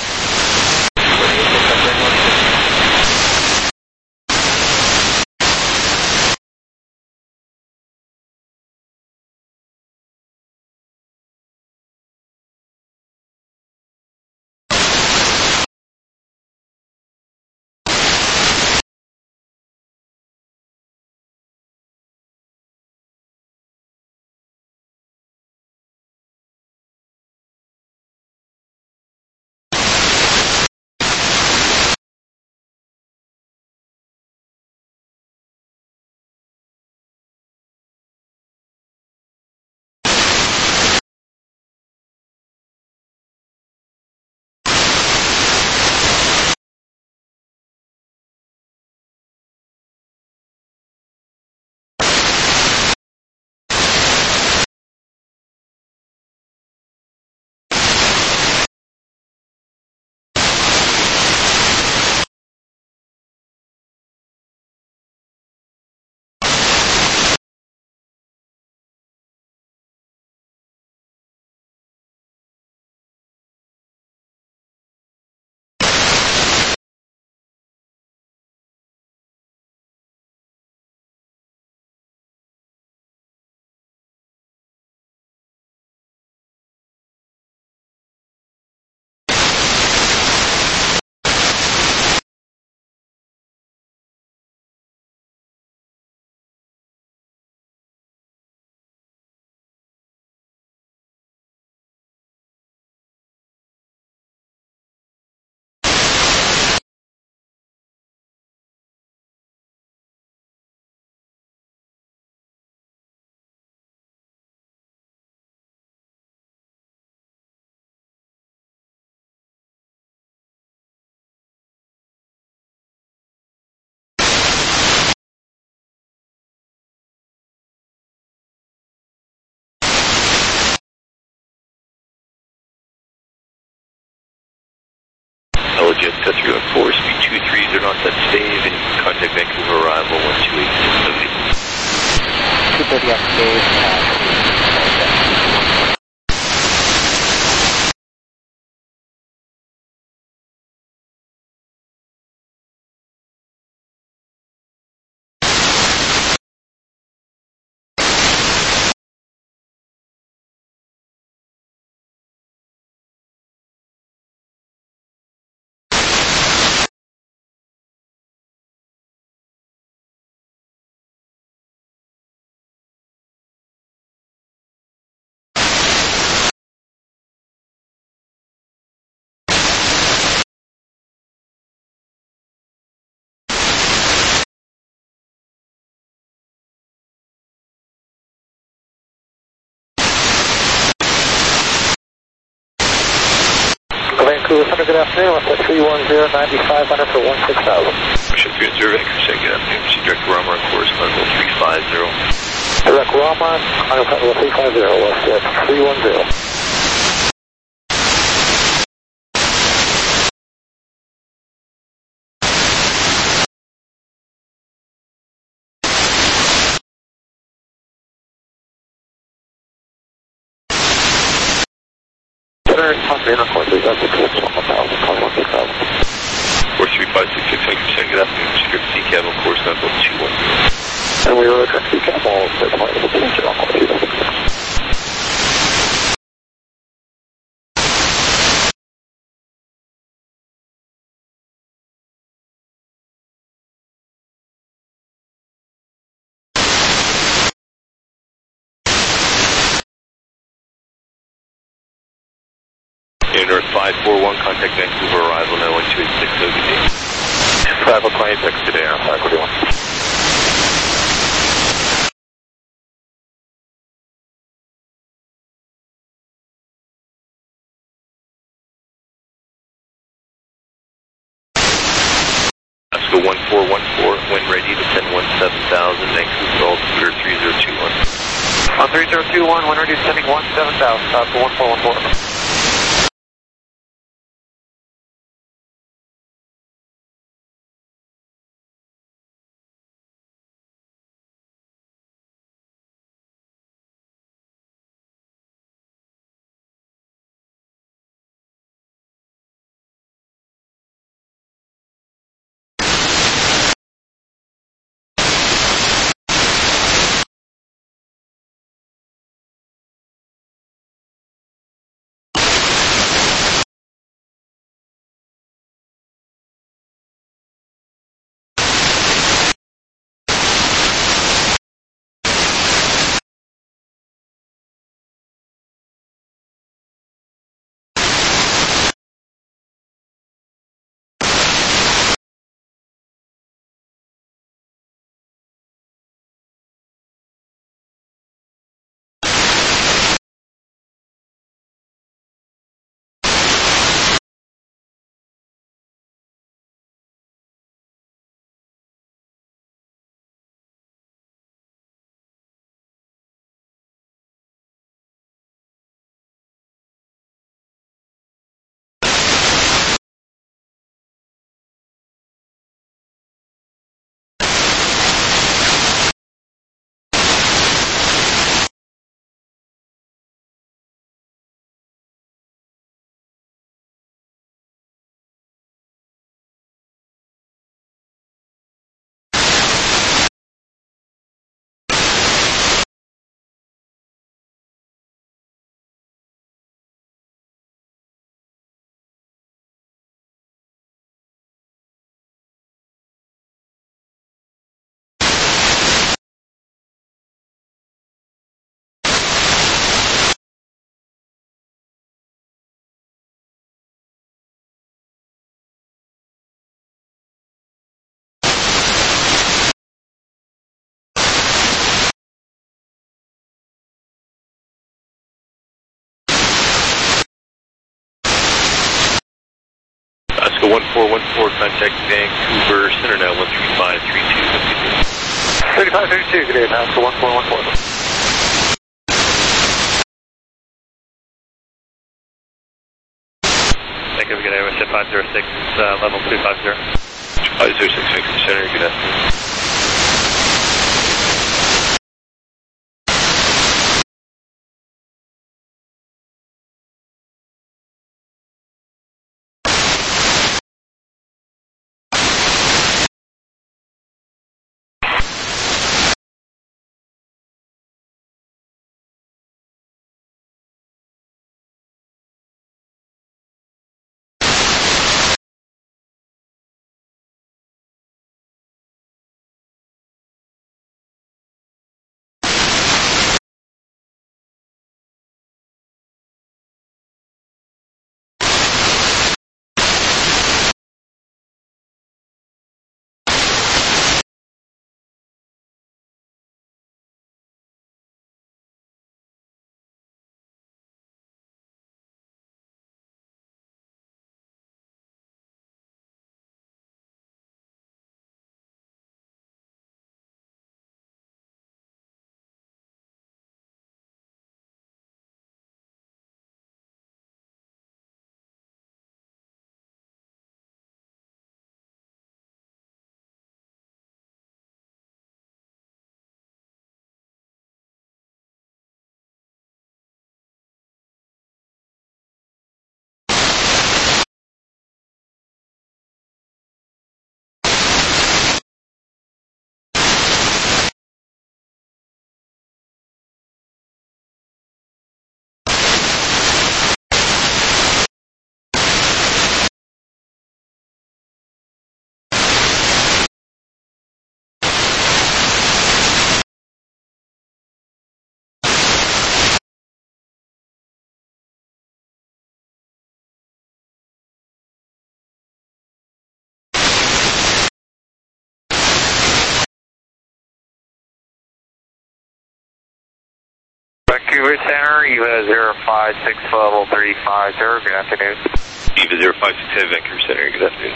Jet three one four, speed two three zero knots at Stave, and contact Vancouver arrival one two eight six seventy. two thirty at Stave, Vancouver, good afternoon. What's that three one zero, ninety-five hundred for one six thousand? Ship three zero, Vancouver, good afternoon. See Direct Ramar, course level three five zero. Direct Ramar, level three five zero, West Jet three one zero. four three five six six, good afternoon. Script C cab on course level two one zero. And we were at C cab all set point of the danger on course two one six. North five four one, contact Vancouver arrival now one two eight six O B D. five oh twenty-six today on five forty-one. Oscar one four one four, when ready, descend one seven thousand, Vancouver altimeter three zero two one. On three zero two one, when ready, descending one seven thousand, Oscar one four one four. one four one four, contact Vancouver Center now, one three five three two. thirty-five thirty-two, good day, Oscar one four one four. Thank you, good day, to five zero six, uh, level two five zero. five zero six, Vancouver Center, good afternoon. Vancouver Center, Eva zero five six, level three five zero, good afternoon. Eva zero five six, Vancouver Center, good afternoon.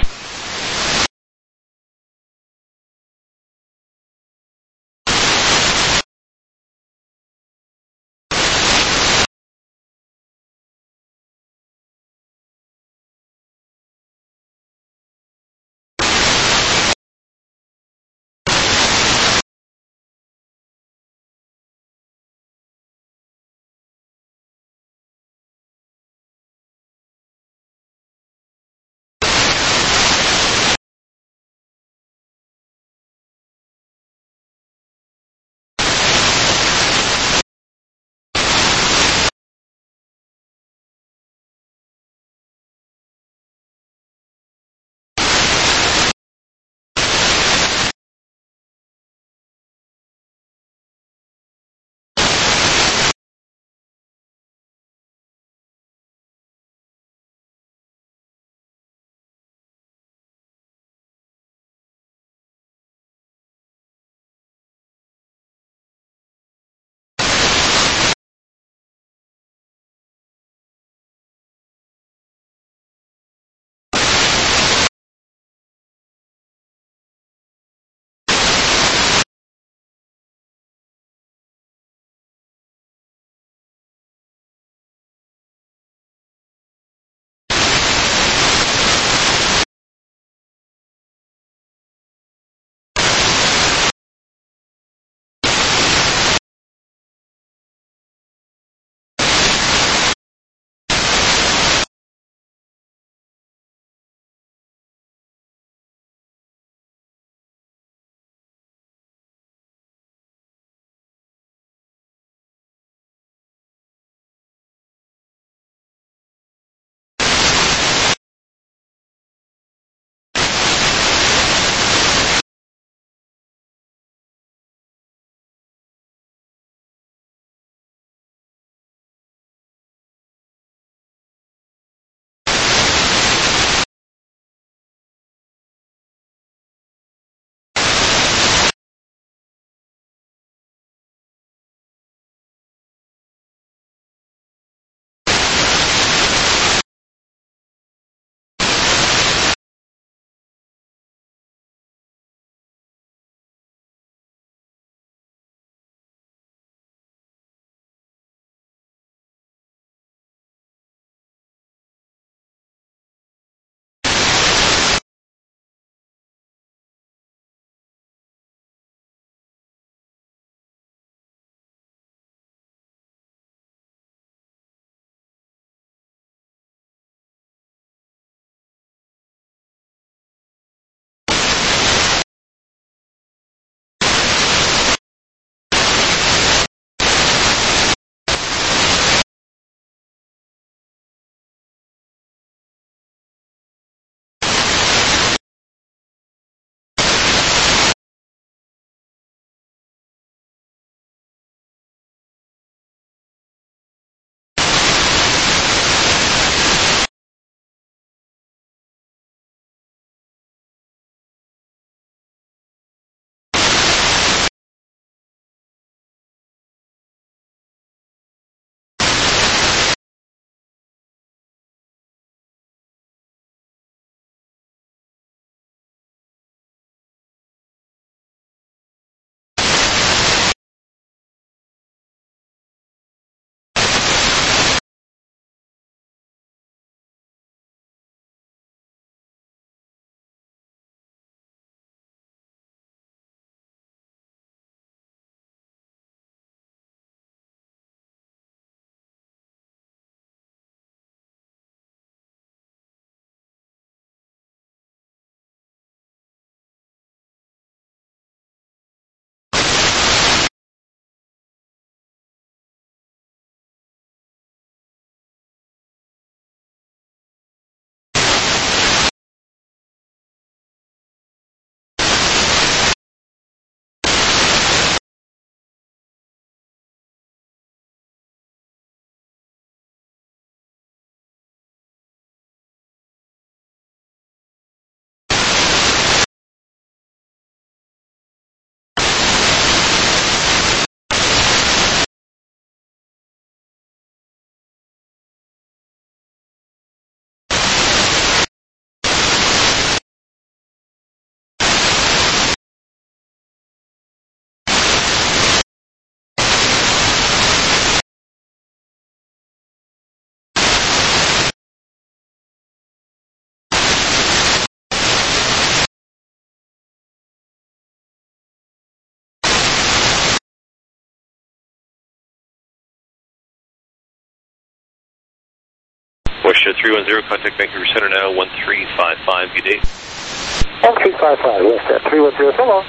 Westjet three one zero, contact Vancouver Center now, one three five five, good day. one three five five, Westjet three one zero, so long.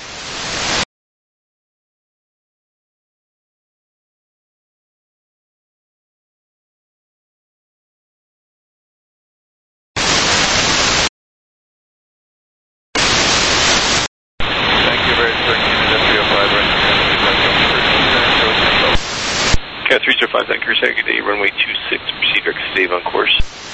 Cat three zero five, Vancouver Center, good day, runway two six, proceed direct to Dave on course.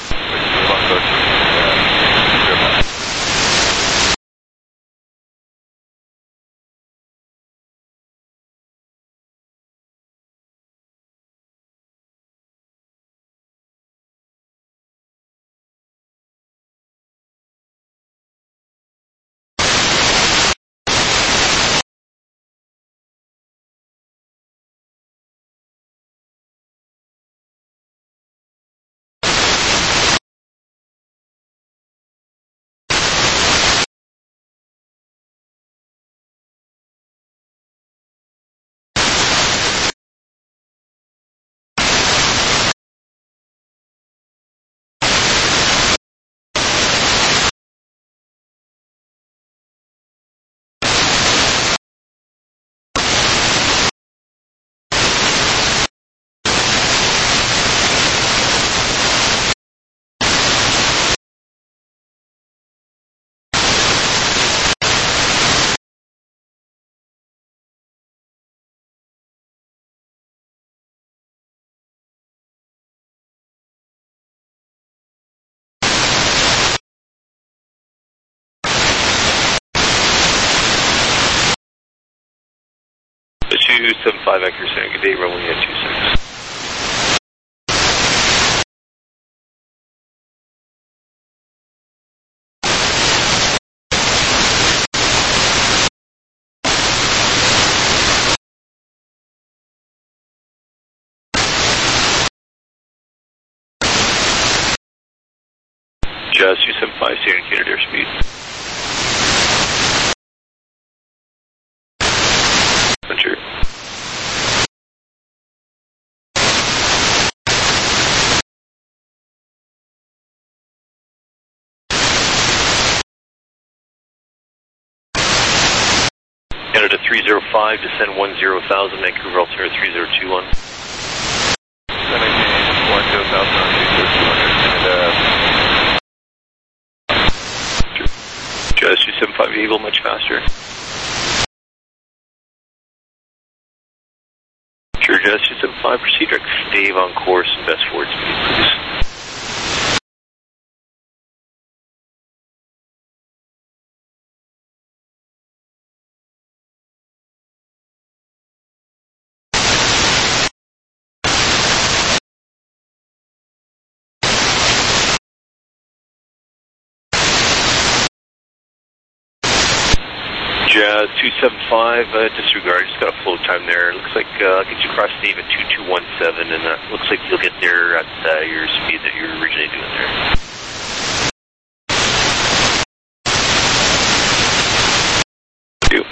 two seven five, Vancouver Center, good day, runway at two six. Jazz two seven five, steer indicated airspeed. Venture. Canada three zero five, descend one zero thousand, Vancouver Altimeter three zero two one. one zero thousand on two zero two hundred, Canada. Jazz two seven five, Eagle, much faster. Sure, Jazz two seven five, proceed direct Dave on course and best forward speed, please. Jazz two seven five, uh, disregard, just got a flow time there. Looks like uh, I'll get you across Dave at two two one seven, and that looks like you'll get there at uh, your speed that you were originally doing there. Two.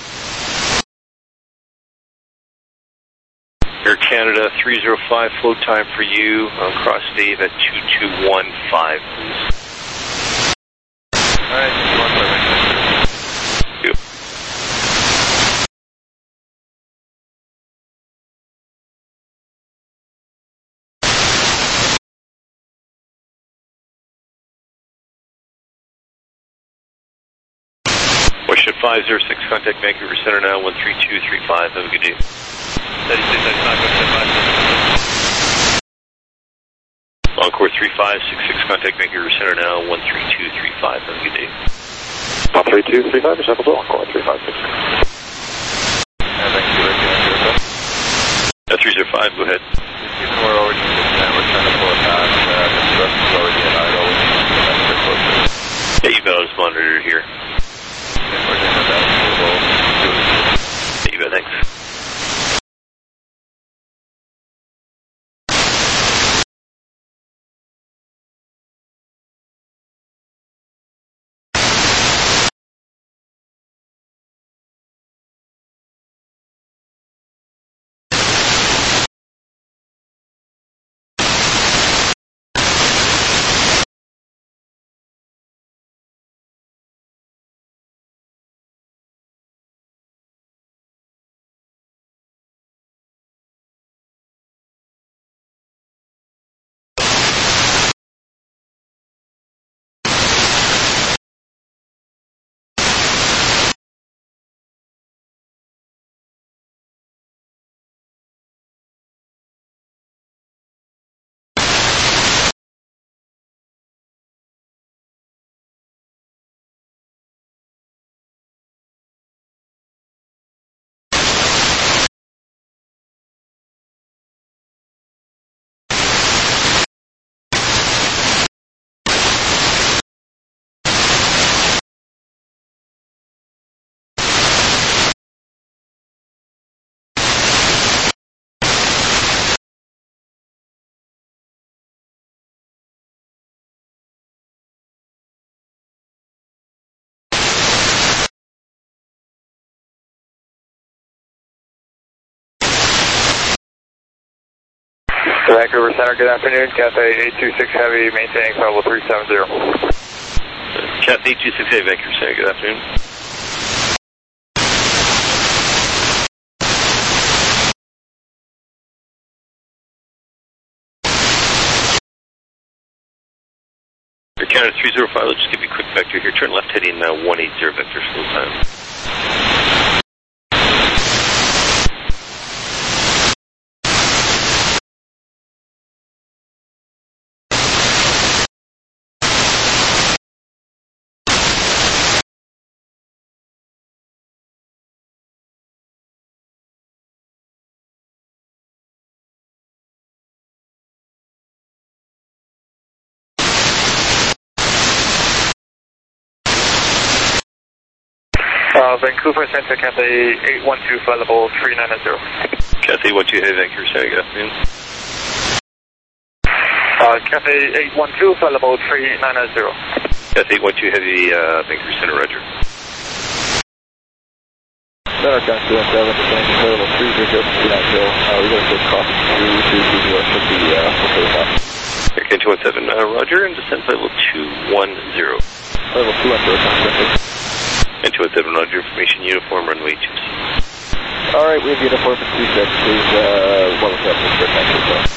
Air Canada three zero five, flow time for you, uh, across Dave at two two one five, please. Alright, two two one five. Two. Westjet five zero six, contact Vancouver Center now, one three two three five, have a good day. thirty-six, thirty-five, Westjet five zero six. Encore three five six six, contact Vancouver Center now, one three two three five, have a good day. one three two three five, receptive, Encore three five six six. Uh, Vancouver, uh, three zero five, go ahead. We're already we're trying to pull it back, uh, the thrust is already at idle. Yeah, you've got this monitor here. Yeah, you bet, thanks. Vancouver Center, good afternoon. Cathay eight two six Heavy, maintaining flight level three seven zero. Cathay eight two six Heavy, Vancouver Center, good afternoon. Air Canada three zero five, let's just give you a quick vector here. Turn left heading uh, one eighty vector, slow time. Uh, Vancouver Center, Cathay eight one two, flight level three nine zero. Cathay eight one two Heavy, Vancouver Center, good afternoon. Uh, Cathay eight one two, flight level three nine zero. Cathay eight one two Heavy, uh, Vancouver Center, roger. Center, Count two one seven, descending to level three zero zero two nine zero. Uh, we're going to take cross three two two zero, should be, uh, okay with that. Air Canada two one seven, uh, roger, and descend flight level two one zero. Level two one zero, Count And two one seven, roger, information uniform, runway two six. Alright, we have uniform at two six, please, uh, level seven, for Vancouver.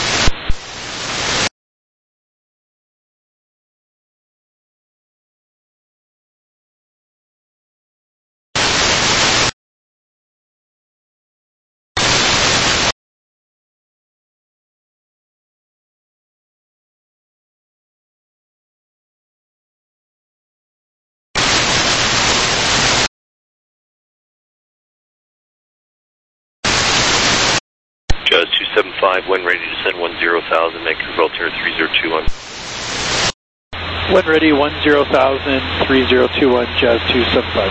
Jazz two seven five, when ready to send one zero thousand, Vancouver Altimeter three zero two one. When ready, one zero thousand, three zero two one, Jazz two seven five.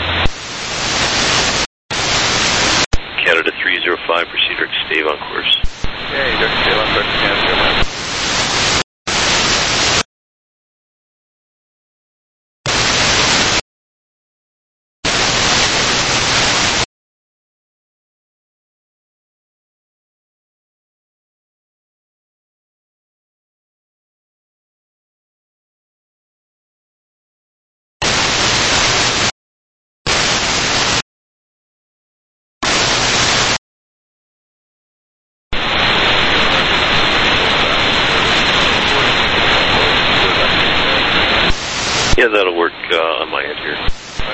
Canada three zero five, proceed direct to Dave on course. Okay, direct to Dave on course, Canada. Yeah, that'll work uh, on my end here.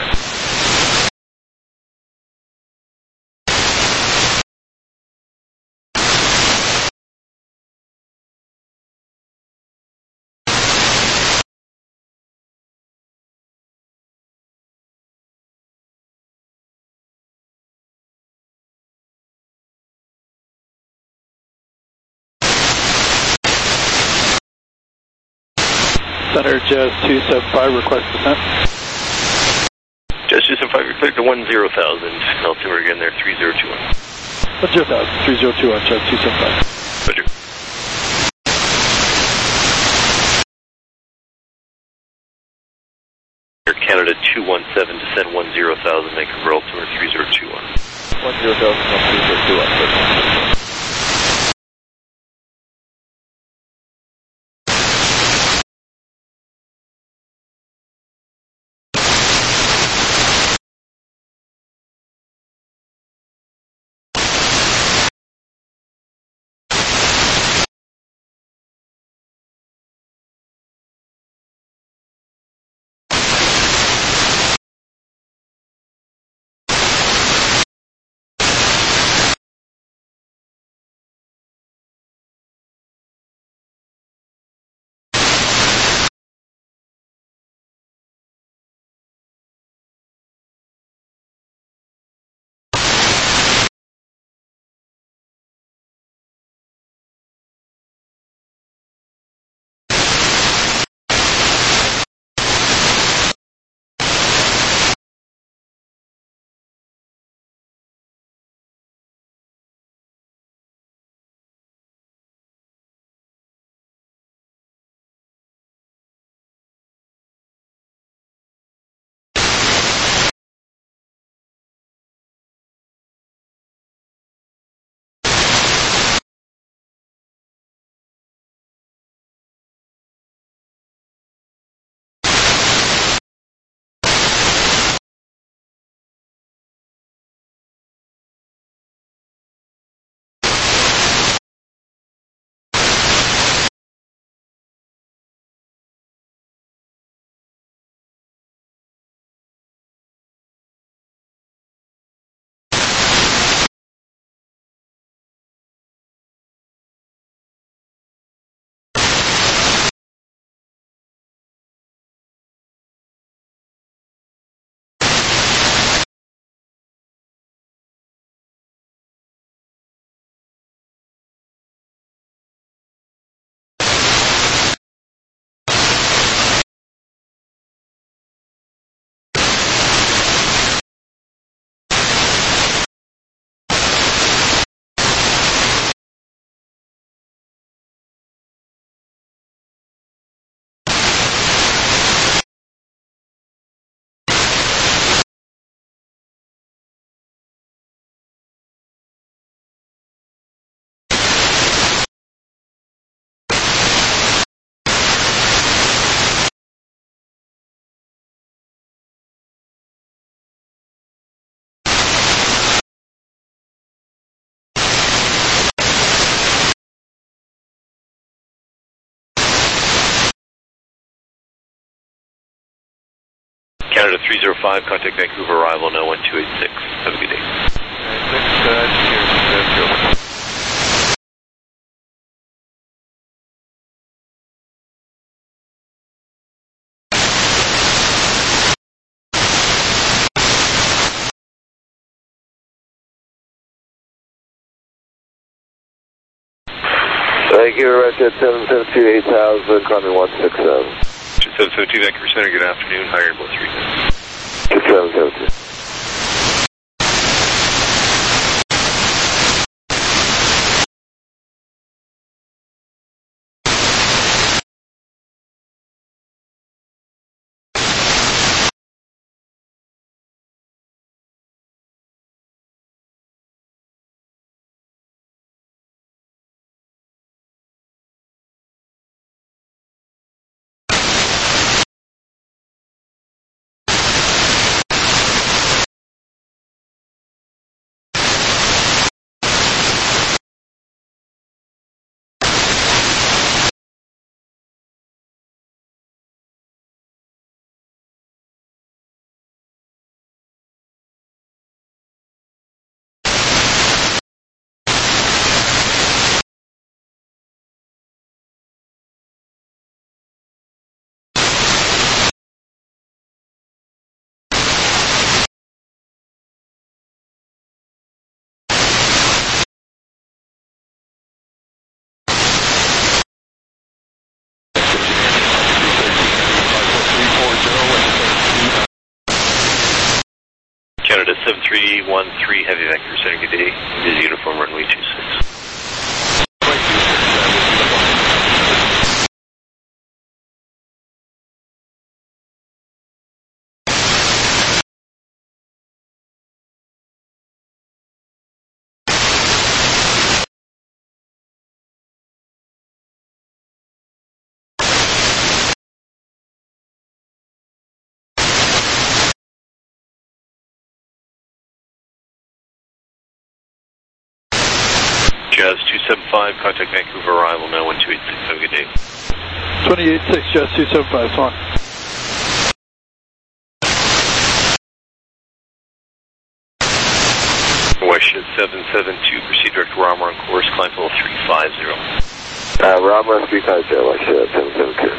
Center, Jazz two seven five, request descent. Jazz two seven five, you're cleared to one zero thousand. Altimeter again there, three zero two one. one zero thousand, three zero two one, Jazz two seven five. Roger. Air Canada two one seven, descend one zero thousand, Vancouver Altimeter three zero two one. one zero thousand, three zero two one. Canada three zero five, contact Vancouver, arrival now one two eight six. Have a good day. Next, uh, cheers, uh, Joe. Thank you, Roger, seven seven two eight thousand, climbing one six seven. seven seven two Vancouver Center, good afternoon, higher about three minutes. seven seven two. Canada seven three one three, heavy Vancouver Center, good day. Busy uniform runway two six. Jazz two seven five, contact Vancouver, arrival now one two eight six. Have a good day. twenty-eight six, Jazz two seven five, on. West seven seven two, proceed direct to Ramar on course, climb level three five zero. Uh, Ramar three five zero, West seven seven two.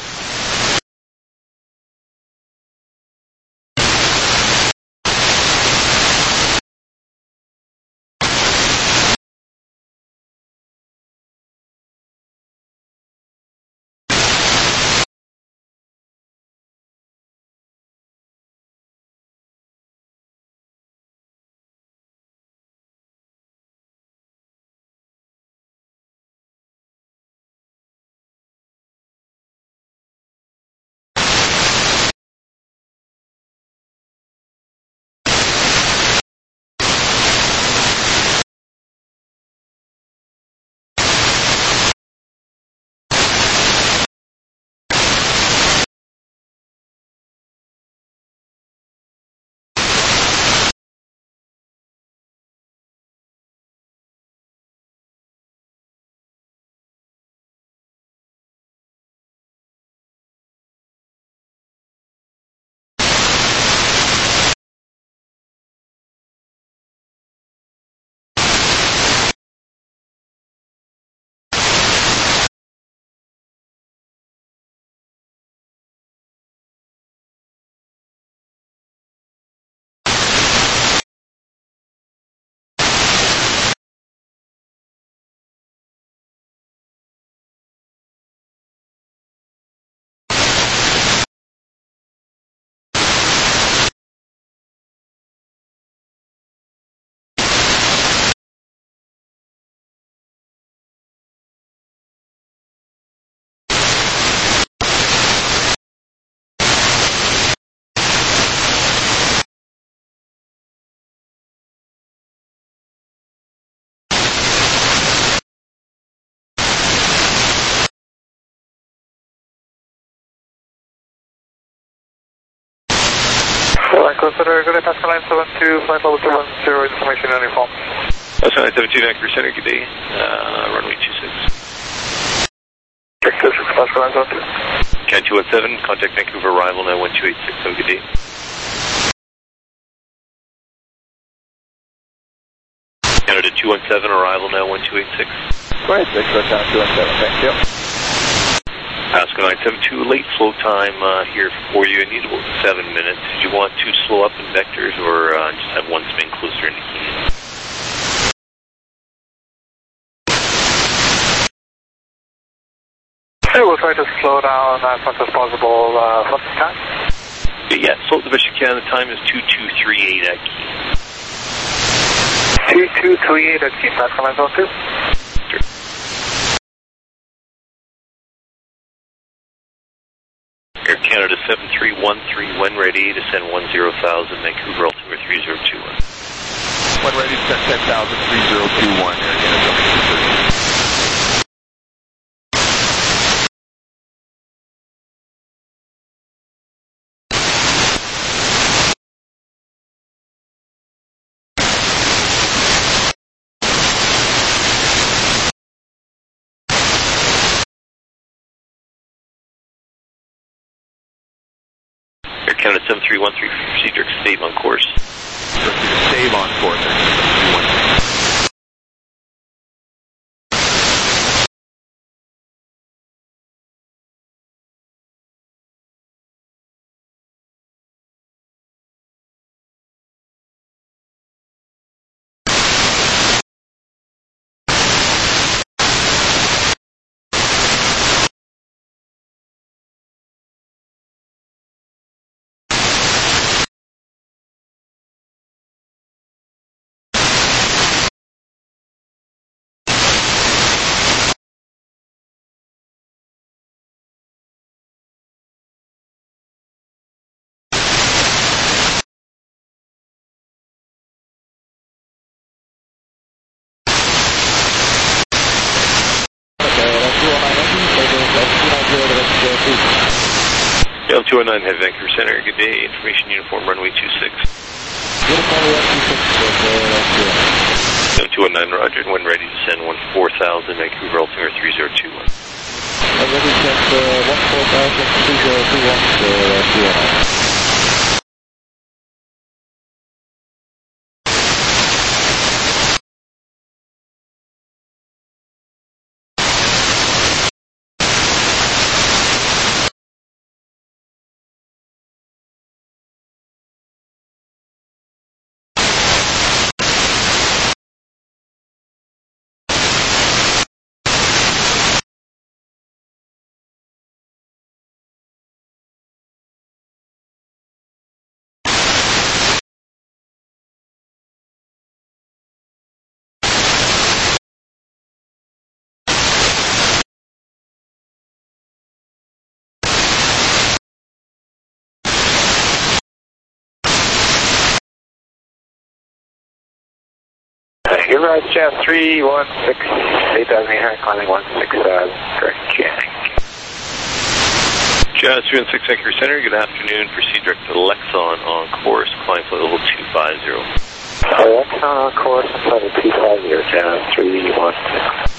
Consider good day, Pascal nine seven two, flight level two one zero, information uniform. Pascal nine seven two, Vancouver Center, good day. Uh, runway two six. Check this is Pascal nine seven two. Can two one seven, contact Vancouver arrival now one two eight six, have a good day. Canada two one seven, arrival now one two eight six. Go ahead, Victor, Canada two one seven, thank you. Pasco nine seven two, late flow time uh, here for you. I need about seven minutes. Did you want to slow up in vectors or uh, just have one spin closer in the key? Hey, we'll try to slow down as much as possible. Uh, what's the time? Yeah, slow the best you can. The time is two two three eight at key. two two three eight at key, Pasco nine seven two. Sure. Air Canada seven three one three, when ready, descend one zero thousand, Vancouver altimeter three zero two one. When ready, descend ten thousand, three zero two one, Air Canada. Air Canada seven three one three, procedure save on course. Save on course, Air Canada seven three one three. L two one nine, head Vancouver Center, good day, information uniform, runway two six. L two one nine, roger, when ready to send one four thousand, Vancouver altimeter three zero two one. Ready to send one four thousand, three zero two one, L two one nine. You're right, Jeff, three one six, eight thousand here, climbing one six thousand, correct, Channing. Jazz three one six, Vancouver Center, good afternoon, proceed direct to Lexon on course, climb flight level two five zero. Lexon on course, flight level two five zero, Jazz three one six.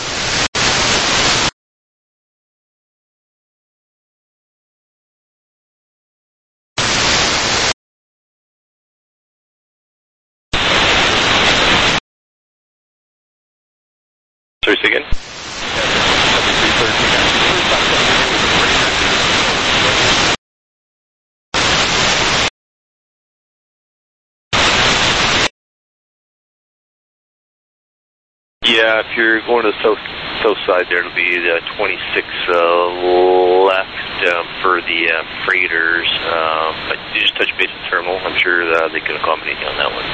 Sorry, say again? Yeah, if you're going to the south south side there, it'll be the twenty-six uh, left um, for the uh, freighters. Uh, but you just touch base with the terminal. I'm sure uh, they can accommodate you on that one.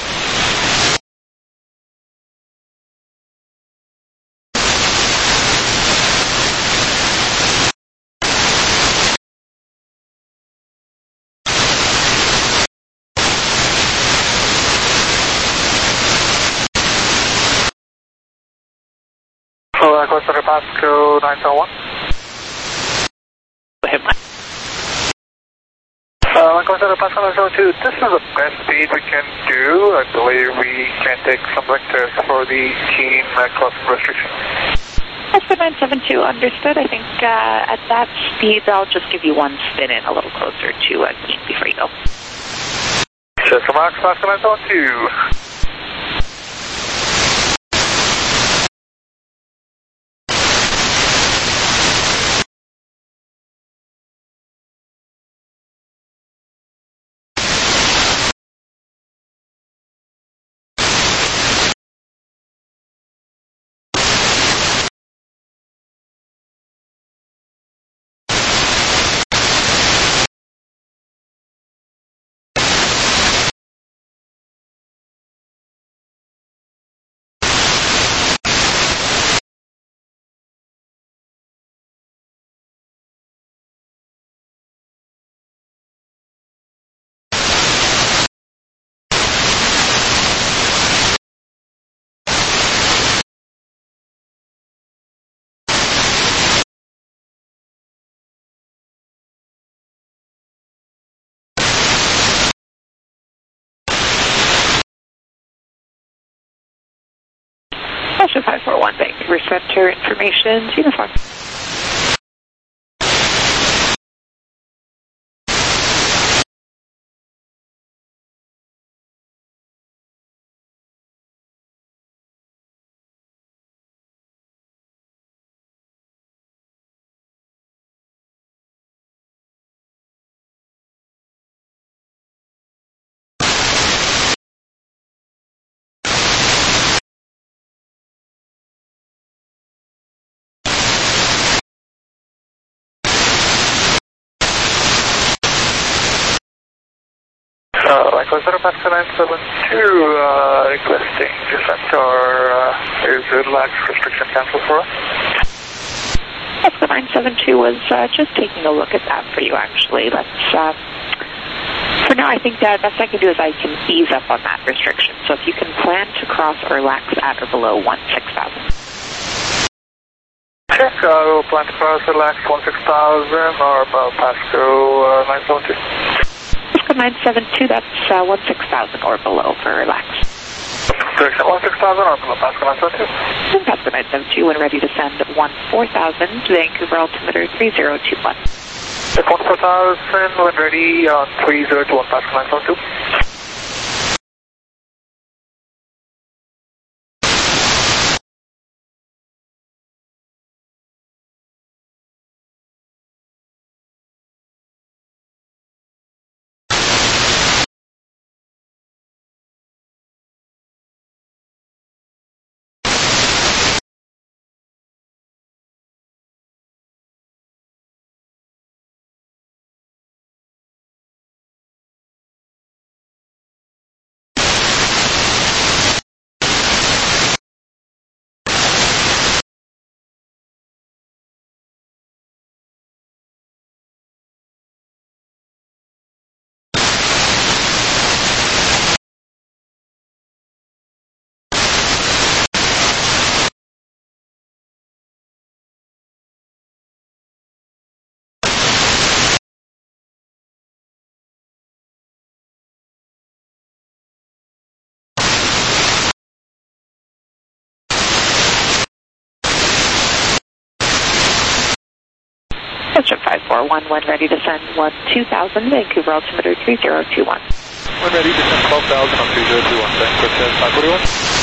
So, uh, Costa Pasco nine seven one. Uh, Costa Pasco nine seven two, this is the best speed we can do. I believe we can take some vectors for the keen uh, crossing restriction. Oscar nine seven two, understood. I think uh, at that speed, I'll just give you one spin in a little closer to uh, Keene before you go. Chester Max, Oscar nine seven two. Oscar five four one, Vancouver Center, information, uniform. Uh, likewise, Oscar nine seven two, uh, requesting descent or uh, is the relax restriction cancelled for us? Oscar nine seven two was uh, just taking a look at that for you, actually. Let's, uh, for now, I think that best I can do is I can ease up on that restriction. So if you can plan to cross or lax at or below one six thousand. Check, uh, we'll plan to cross or lax one six thousand or about Pasco uh, nine seven two. Oscar nine seven two, that's uh, one six thousand or below for relax. Direction one six thousand or below Pasco nine seven two. And Pasco nine seven two, when ready to send one four thousand, Vancouver altimeter three zero two one. Check one four thousand, when ready on three zero two one Pasco nine seven two. Oscar five four one, when ready to send one two thousand, Vancouver altimeter three zero two one. When ready to send twelve thousand on three zero two one, Vancouver five forty-one.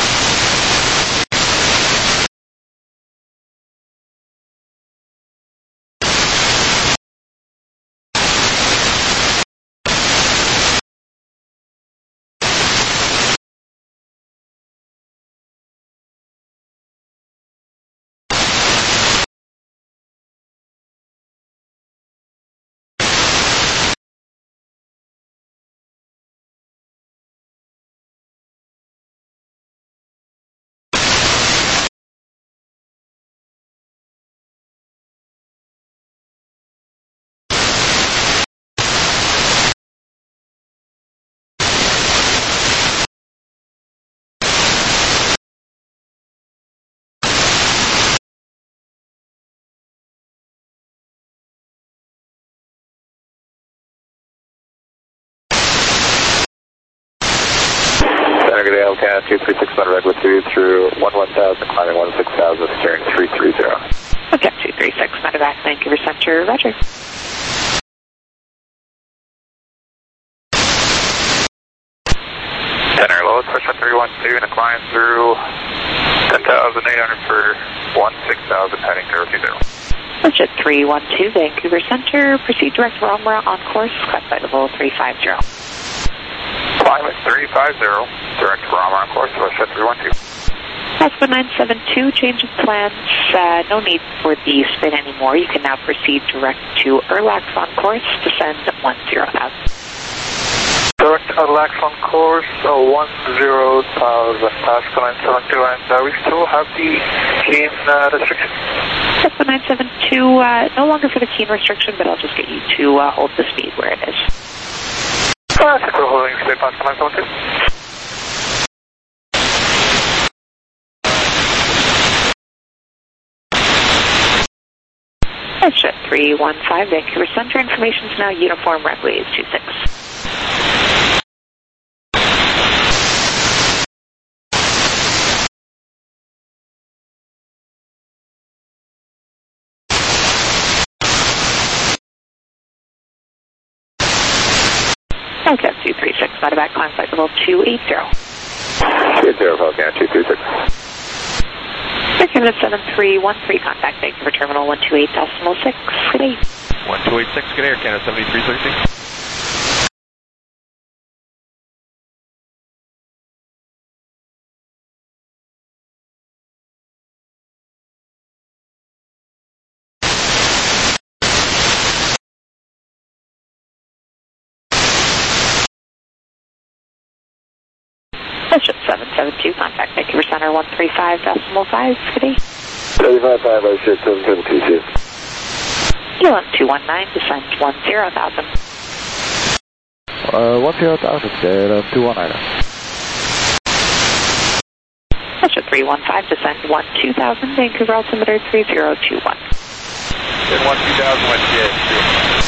Target A L C A N two three six, medevac with you through one one thousand, climbing one six thousand, steering three three zero. Okay, two three six, medevac, Vancouver Center, roger. Center lowest, push on three one two, and a climb through ten thousand eight hundred for one six thousand, heading zero two zero. Push at three one two, Vancouver Center, proceed direct for Omra on course, climb flight level three five zero. Climb at three five zero, direct for Omra on course, push at three one two. Oscar nine seven two, change of plans, uh, no need for the spin anymore. You can now proceed direct to Erlax on course, descend one zero thousand. Direct Erlax on course, uh, one zero thousand, Oscar nine seven two, and uh, we still have the keen uh, restriction. Oscar nine seven two, uh, no longer for the keen restriction, but I'll just get you to uh, hold the speed where it is. Uh, we're holding speed, Oscar nine seven two. At three one five, Vancouver Center, information is now uniform, runway is two six. Okay, two three six, medevac, climb flight level two eight zero. two eight zero, Falcon, two three six. Canada seven three one three, contact Vancouver Terminal one two eight decimal six, good day. one two eight six, good air, Canada seventy-three thirty-six. Bishop seven seven two, contact Vancouver Center one three five decimal five, good day. seventy-five five, I should seven seven two, see you. U L M two one nine, descend one zero thousand. Uh, one zero thousand, uh, two one nine. Bishop three one five, descend one two thousand, Vancouver altimeter three zero two one. Then one two thousand, one T H.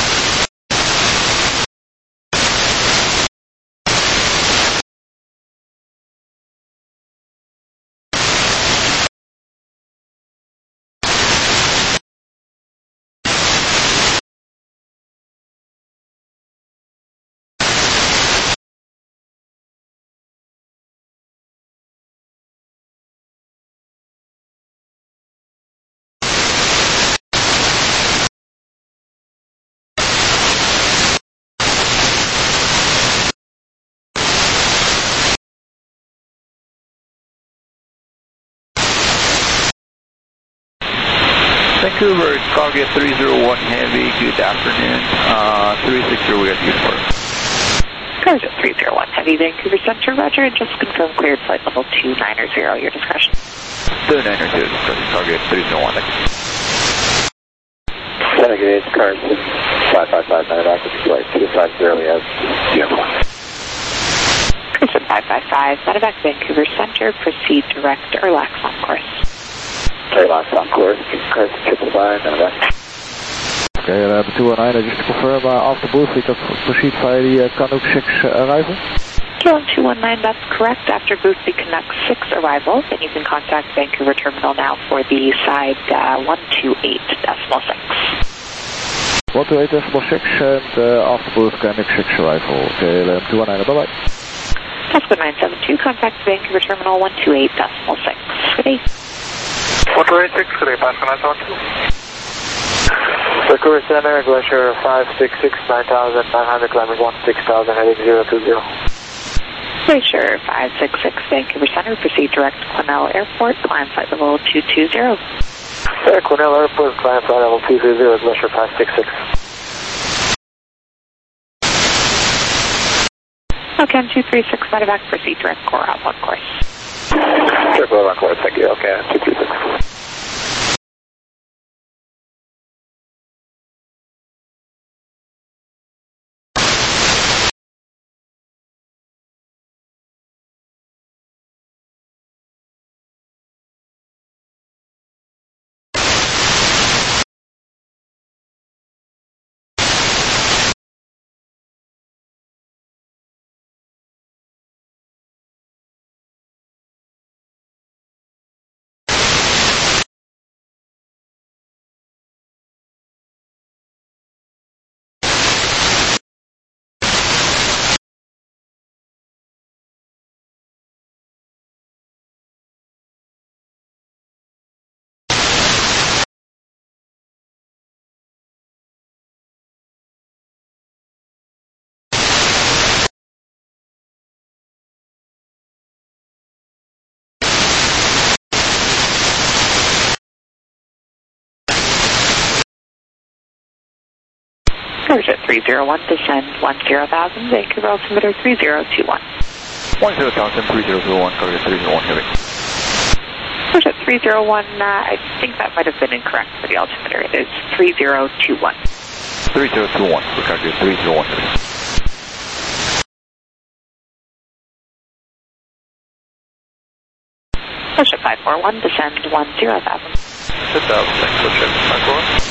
Vancouver, target three zero one Heavy, good afternoon. Uh, three six zero, we got you for. Target three zero one Heavy, Vancouver Center, roger, and just confirm cleared flight level two nine zero, your discretion. two nine zero, target three zero one. Renegade, Carson, five five five, nine, active flight two five zero, yes, uniform. Carson five five five, medevac, Vancouver Center, proceed direct Erlax on course. Erlax on course, Carson triple five, medevac. Okay, uh, the two one nine, just to confirm, uh, after boost, we can proceed via the uh, Canuck six uh, arrival? Q M two one nine, that's correct. After boost, the Canuck six arrival, then you can contact Vancouver Terminal now for the side uh, one two eight decimal six. one two eight decimal six, and uh, after boost, Canuck six arrival. Okay, uh, two one nine, bye-bye. Oscar nine seven two, contact Vancouver Terminal one two eight decimal six. Good day. one two eight six, good day, Oscar nine seven two. Vancouver Center, Glacier five six six, nine thousand nine hundred, climbing one six thousand, heading zero two zero. Glacier five six six, Vancouver Center, proceed direct to Quesnel Airport, climb flight level two two zero. Sir, Quesnel Airport, climb flight level two two zero, Glacier five six six. Okay, two three six, medevac, proceed direct core up on course. Sure, go on course, thank you, okay, two three six. Persia three zero one, descend one zero thousand, Vancouver altimeter three zero two one. one zero thousand, three zero two one, target three zero one heavy. Persia three zero one, uh, I think that might have been incorrect for the altimeter. It is three zero two one. three zero two one, target three zero one heavy. Persia five four one, descend one zero thousand. Sit down, thanks for check. five four one.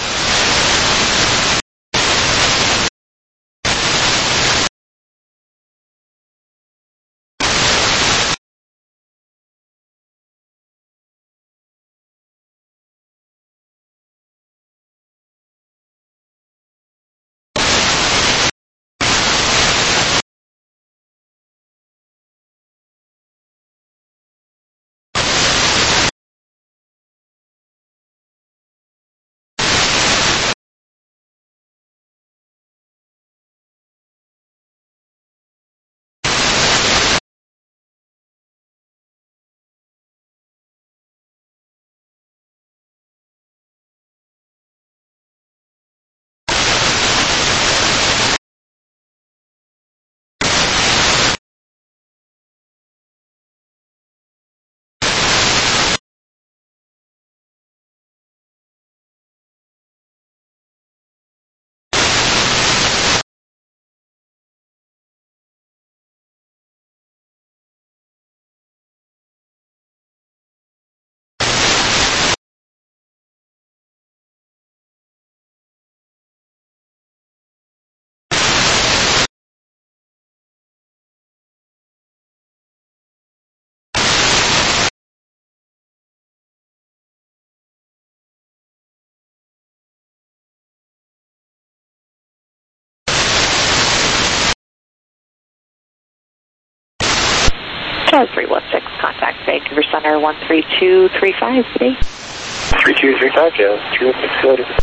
Charles three one six, contact Vancouver Center one three two three five, today. three two three five, Joe. three one six, go ahead.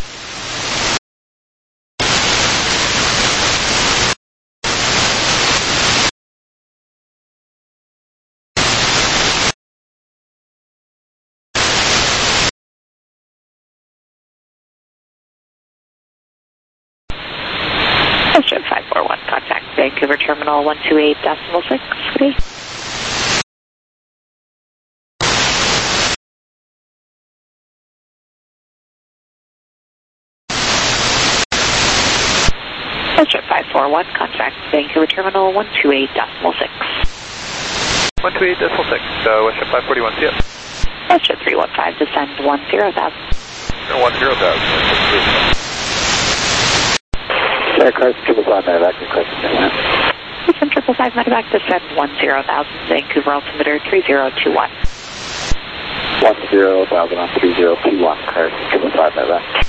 Ocean five four one, contact Vancouver Terminal one two eight decimal six, today. Ocean five four one, contact Vancouver Terminal one two eight decimal six. one two eight decimal six, uh, Western five forty-one, see ya. Ocean three one five, descend one zero thousand. one zero thousand. Air Carson triple five, medevac, requesting that. Ocean triple five, medevac, descend one zero thousand, Vancouver altimeter three zero two one. one zero thousand on three zero two one, Carson triple five, medevac.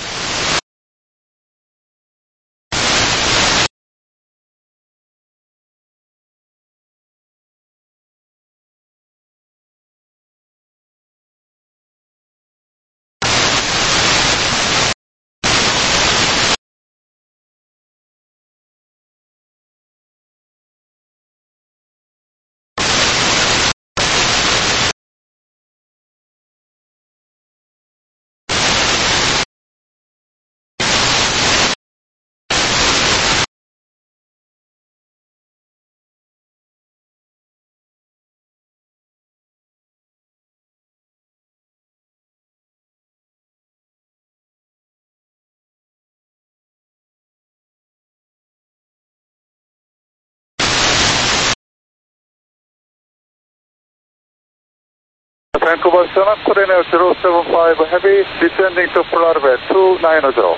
Vancouver Center, coordinate zero seven five heavy, descending to Polar Bear two nine zero.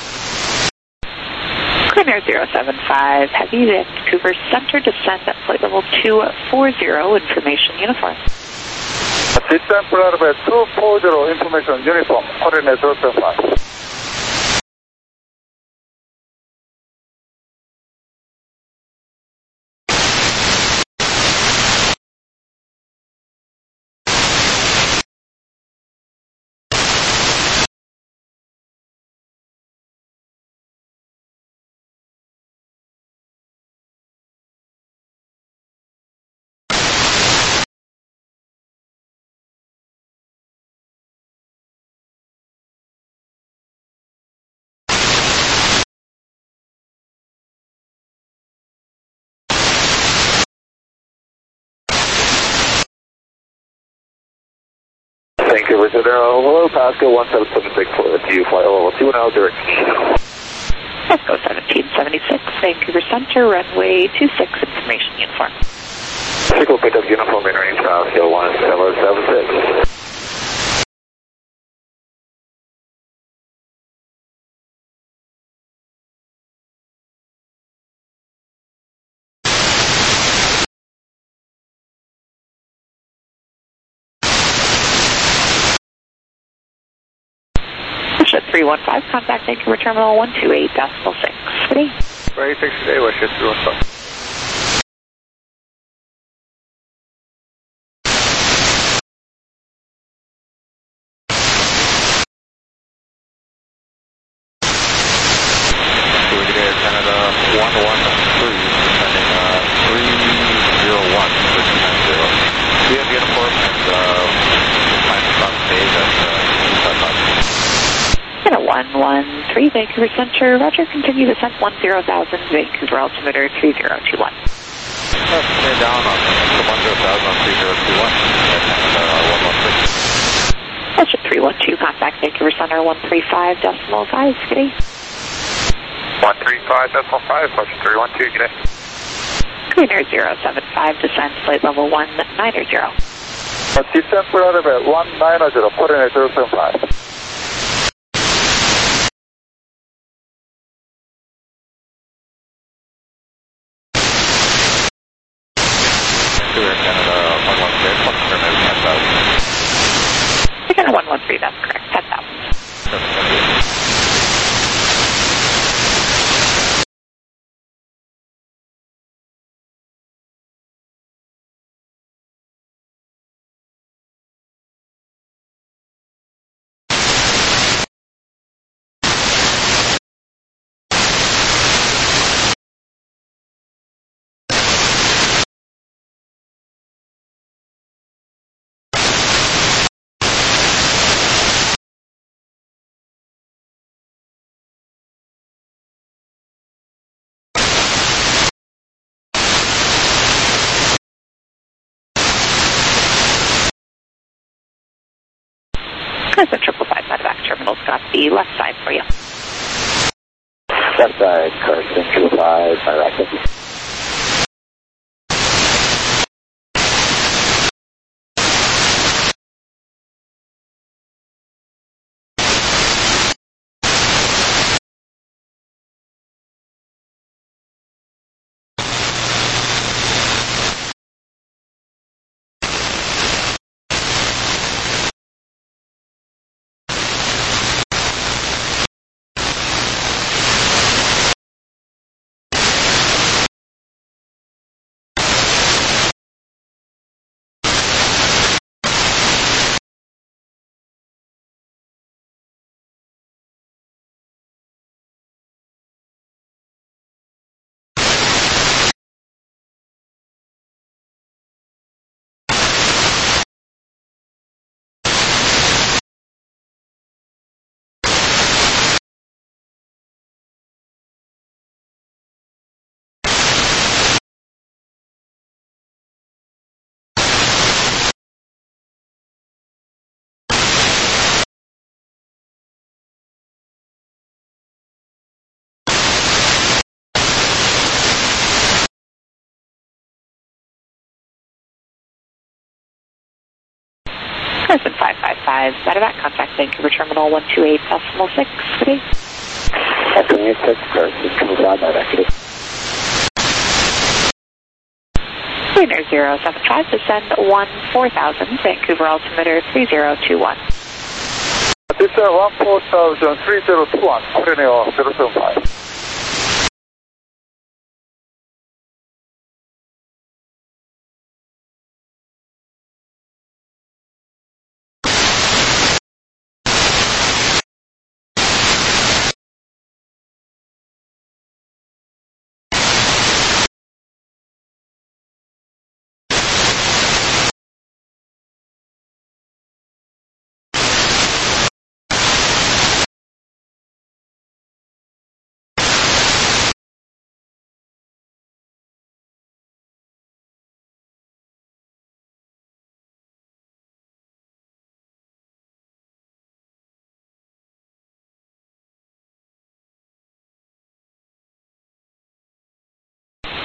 Coordinate zero seven five, heavy, Vancouver Center, descend at flight level two four zero, information uniform. Descend Polar Bear two four zero, information uniform, coordinate zero seven five. Vancouver to uh, hello, Pasco one seven seven six for you, flight level two one out direct. Pasco seventeen seventy-six, Vancouver Center, runway two six, information uniform. Signal picked up uniform in range, Pasco one seven seven six. three one five, contact Vancouver Terminal one two eight decimal six. Today. Right, six today, Westjet three one five. So we get Air Canada one one three, descending uh, three zero one, six nine zero. We have uniform and uh, time to stop stage at uh, two five five. one one three, Vancouver Center, roger, continue descent one zero thousand, Vancouver altimeter three zero two one. Let's stay down on the one zero thousand on three zero two one, and uh, one one three. That's three one two, contact Vancouver Center one three five decimal five, g'day. one three five decimal five, question three one two, g'day. Greener zero seven five, descend flight level one nine zero. Descent for out of at one nine zero, put in at zero seven five. Vancouver Canada one one three, one terminate ten thousand. Again, one one three, that's correct, ten thousand. That's a triple five medevac terminal's got the left side for you. Left side, Carson, triple five, medevac. Carson five five five, medevac, contact Vancouver Terminal one two eight decimal six, g'day. Afternoon six, Carson, triple five, medevac, g'day. Greener zero seven five, descend one four thousand, Vancouver altimeter three zero two one. This is one four thousand three zero two one, put in at zero seven five.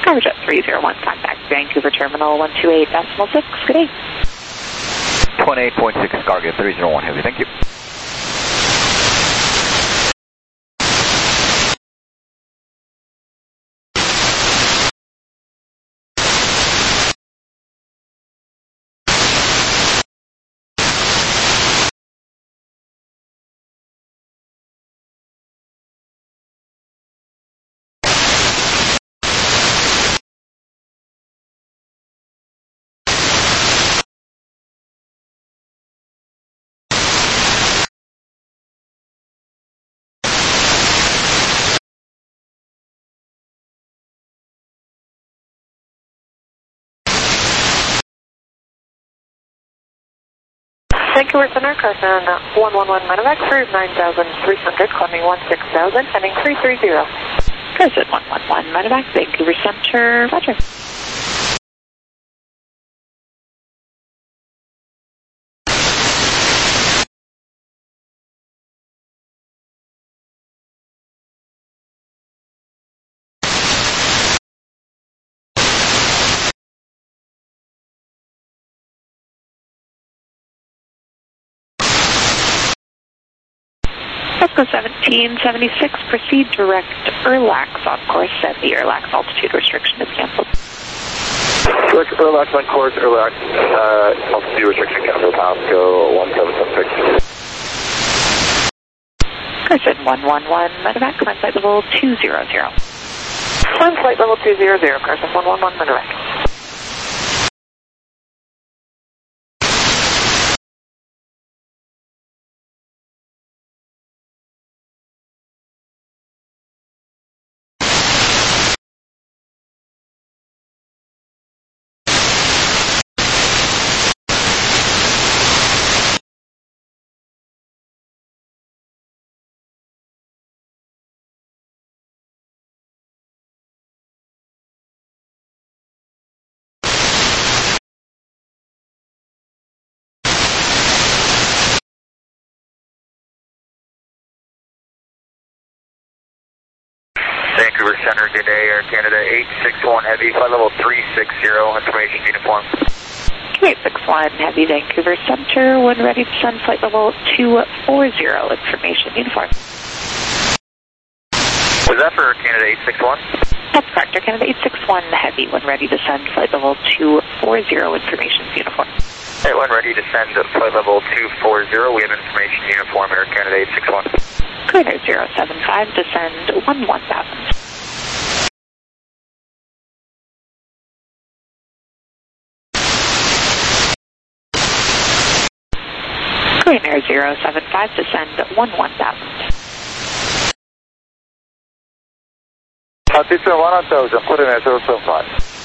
Powerjet three zero one, contact Vancouver Terminal one two eight decimal six. Good day. twenty-eight point six, Cargo three zero one Heavy, thank you. Vancouver Center, Carson one one one Medevac for nine thousand three hundred, climbing one six thousand, heading three three zero. Carson one one one Medevac, Vancouver Center, roger. Fresco seventeen seventy-six, proceed direct Erlax on course, and the Erlax altitude restriction is canceled. Direct Erlax on course, Erlax, uh, altitude restriction canceled, Pasco one seven seven six. Carson one one one Medevac, climb flight level two zero zero. Climb flight level two zero zero, Carson one one one Medevac. Vancouver Center, good day, Air Canada eight six one Heavy, flight level three six zero, information uniform. eight six one Heavy, Vancouver Center, when ready to send flight level two four zero, information uniform. Was that for Canada eight six one? That's correct, Air Canada eight six one Heavy, when ready to send flight level two four zero, information uniform. Hey, when ready to send flight level two four zero, we have information uniform, Air Canada eight six one. Cruiser zero seven five, descend one one thousand. Cruiser zero seven five, descend one one thousand. Altitude one thousand, put in at zero seven five.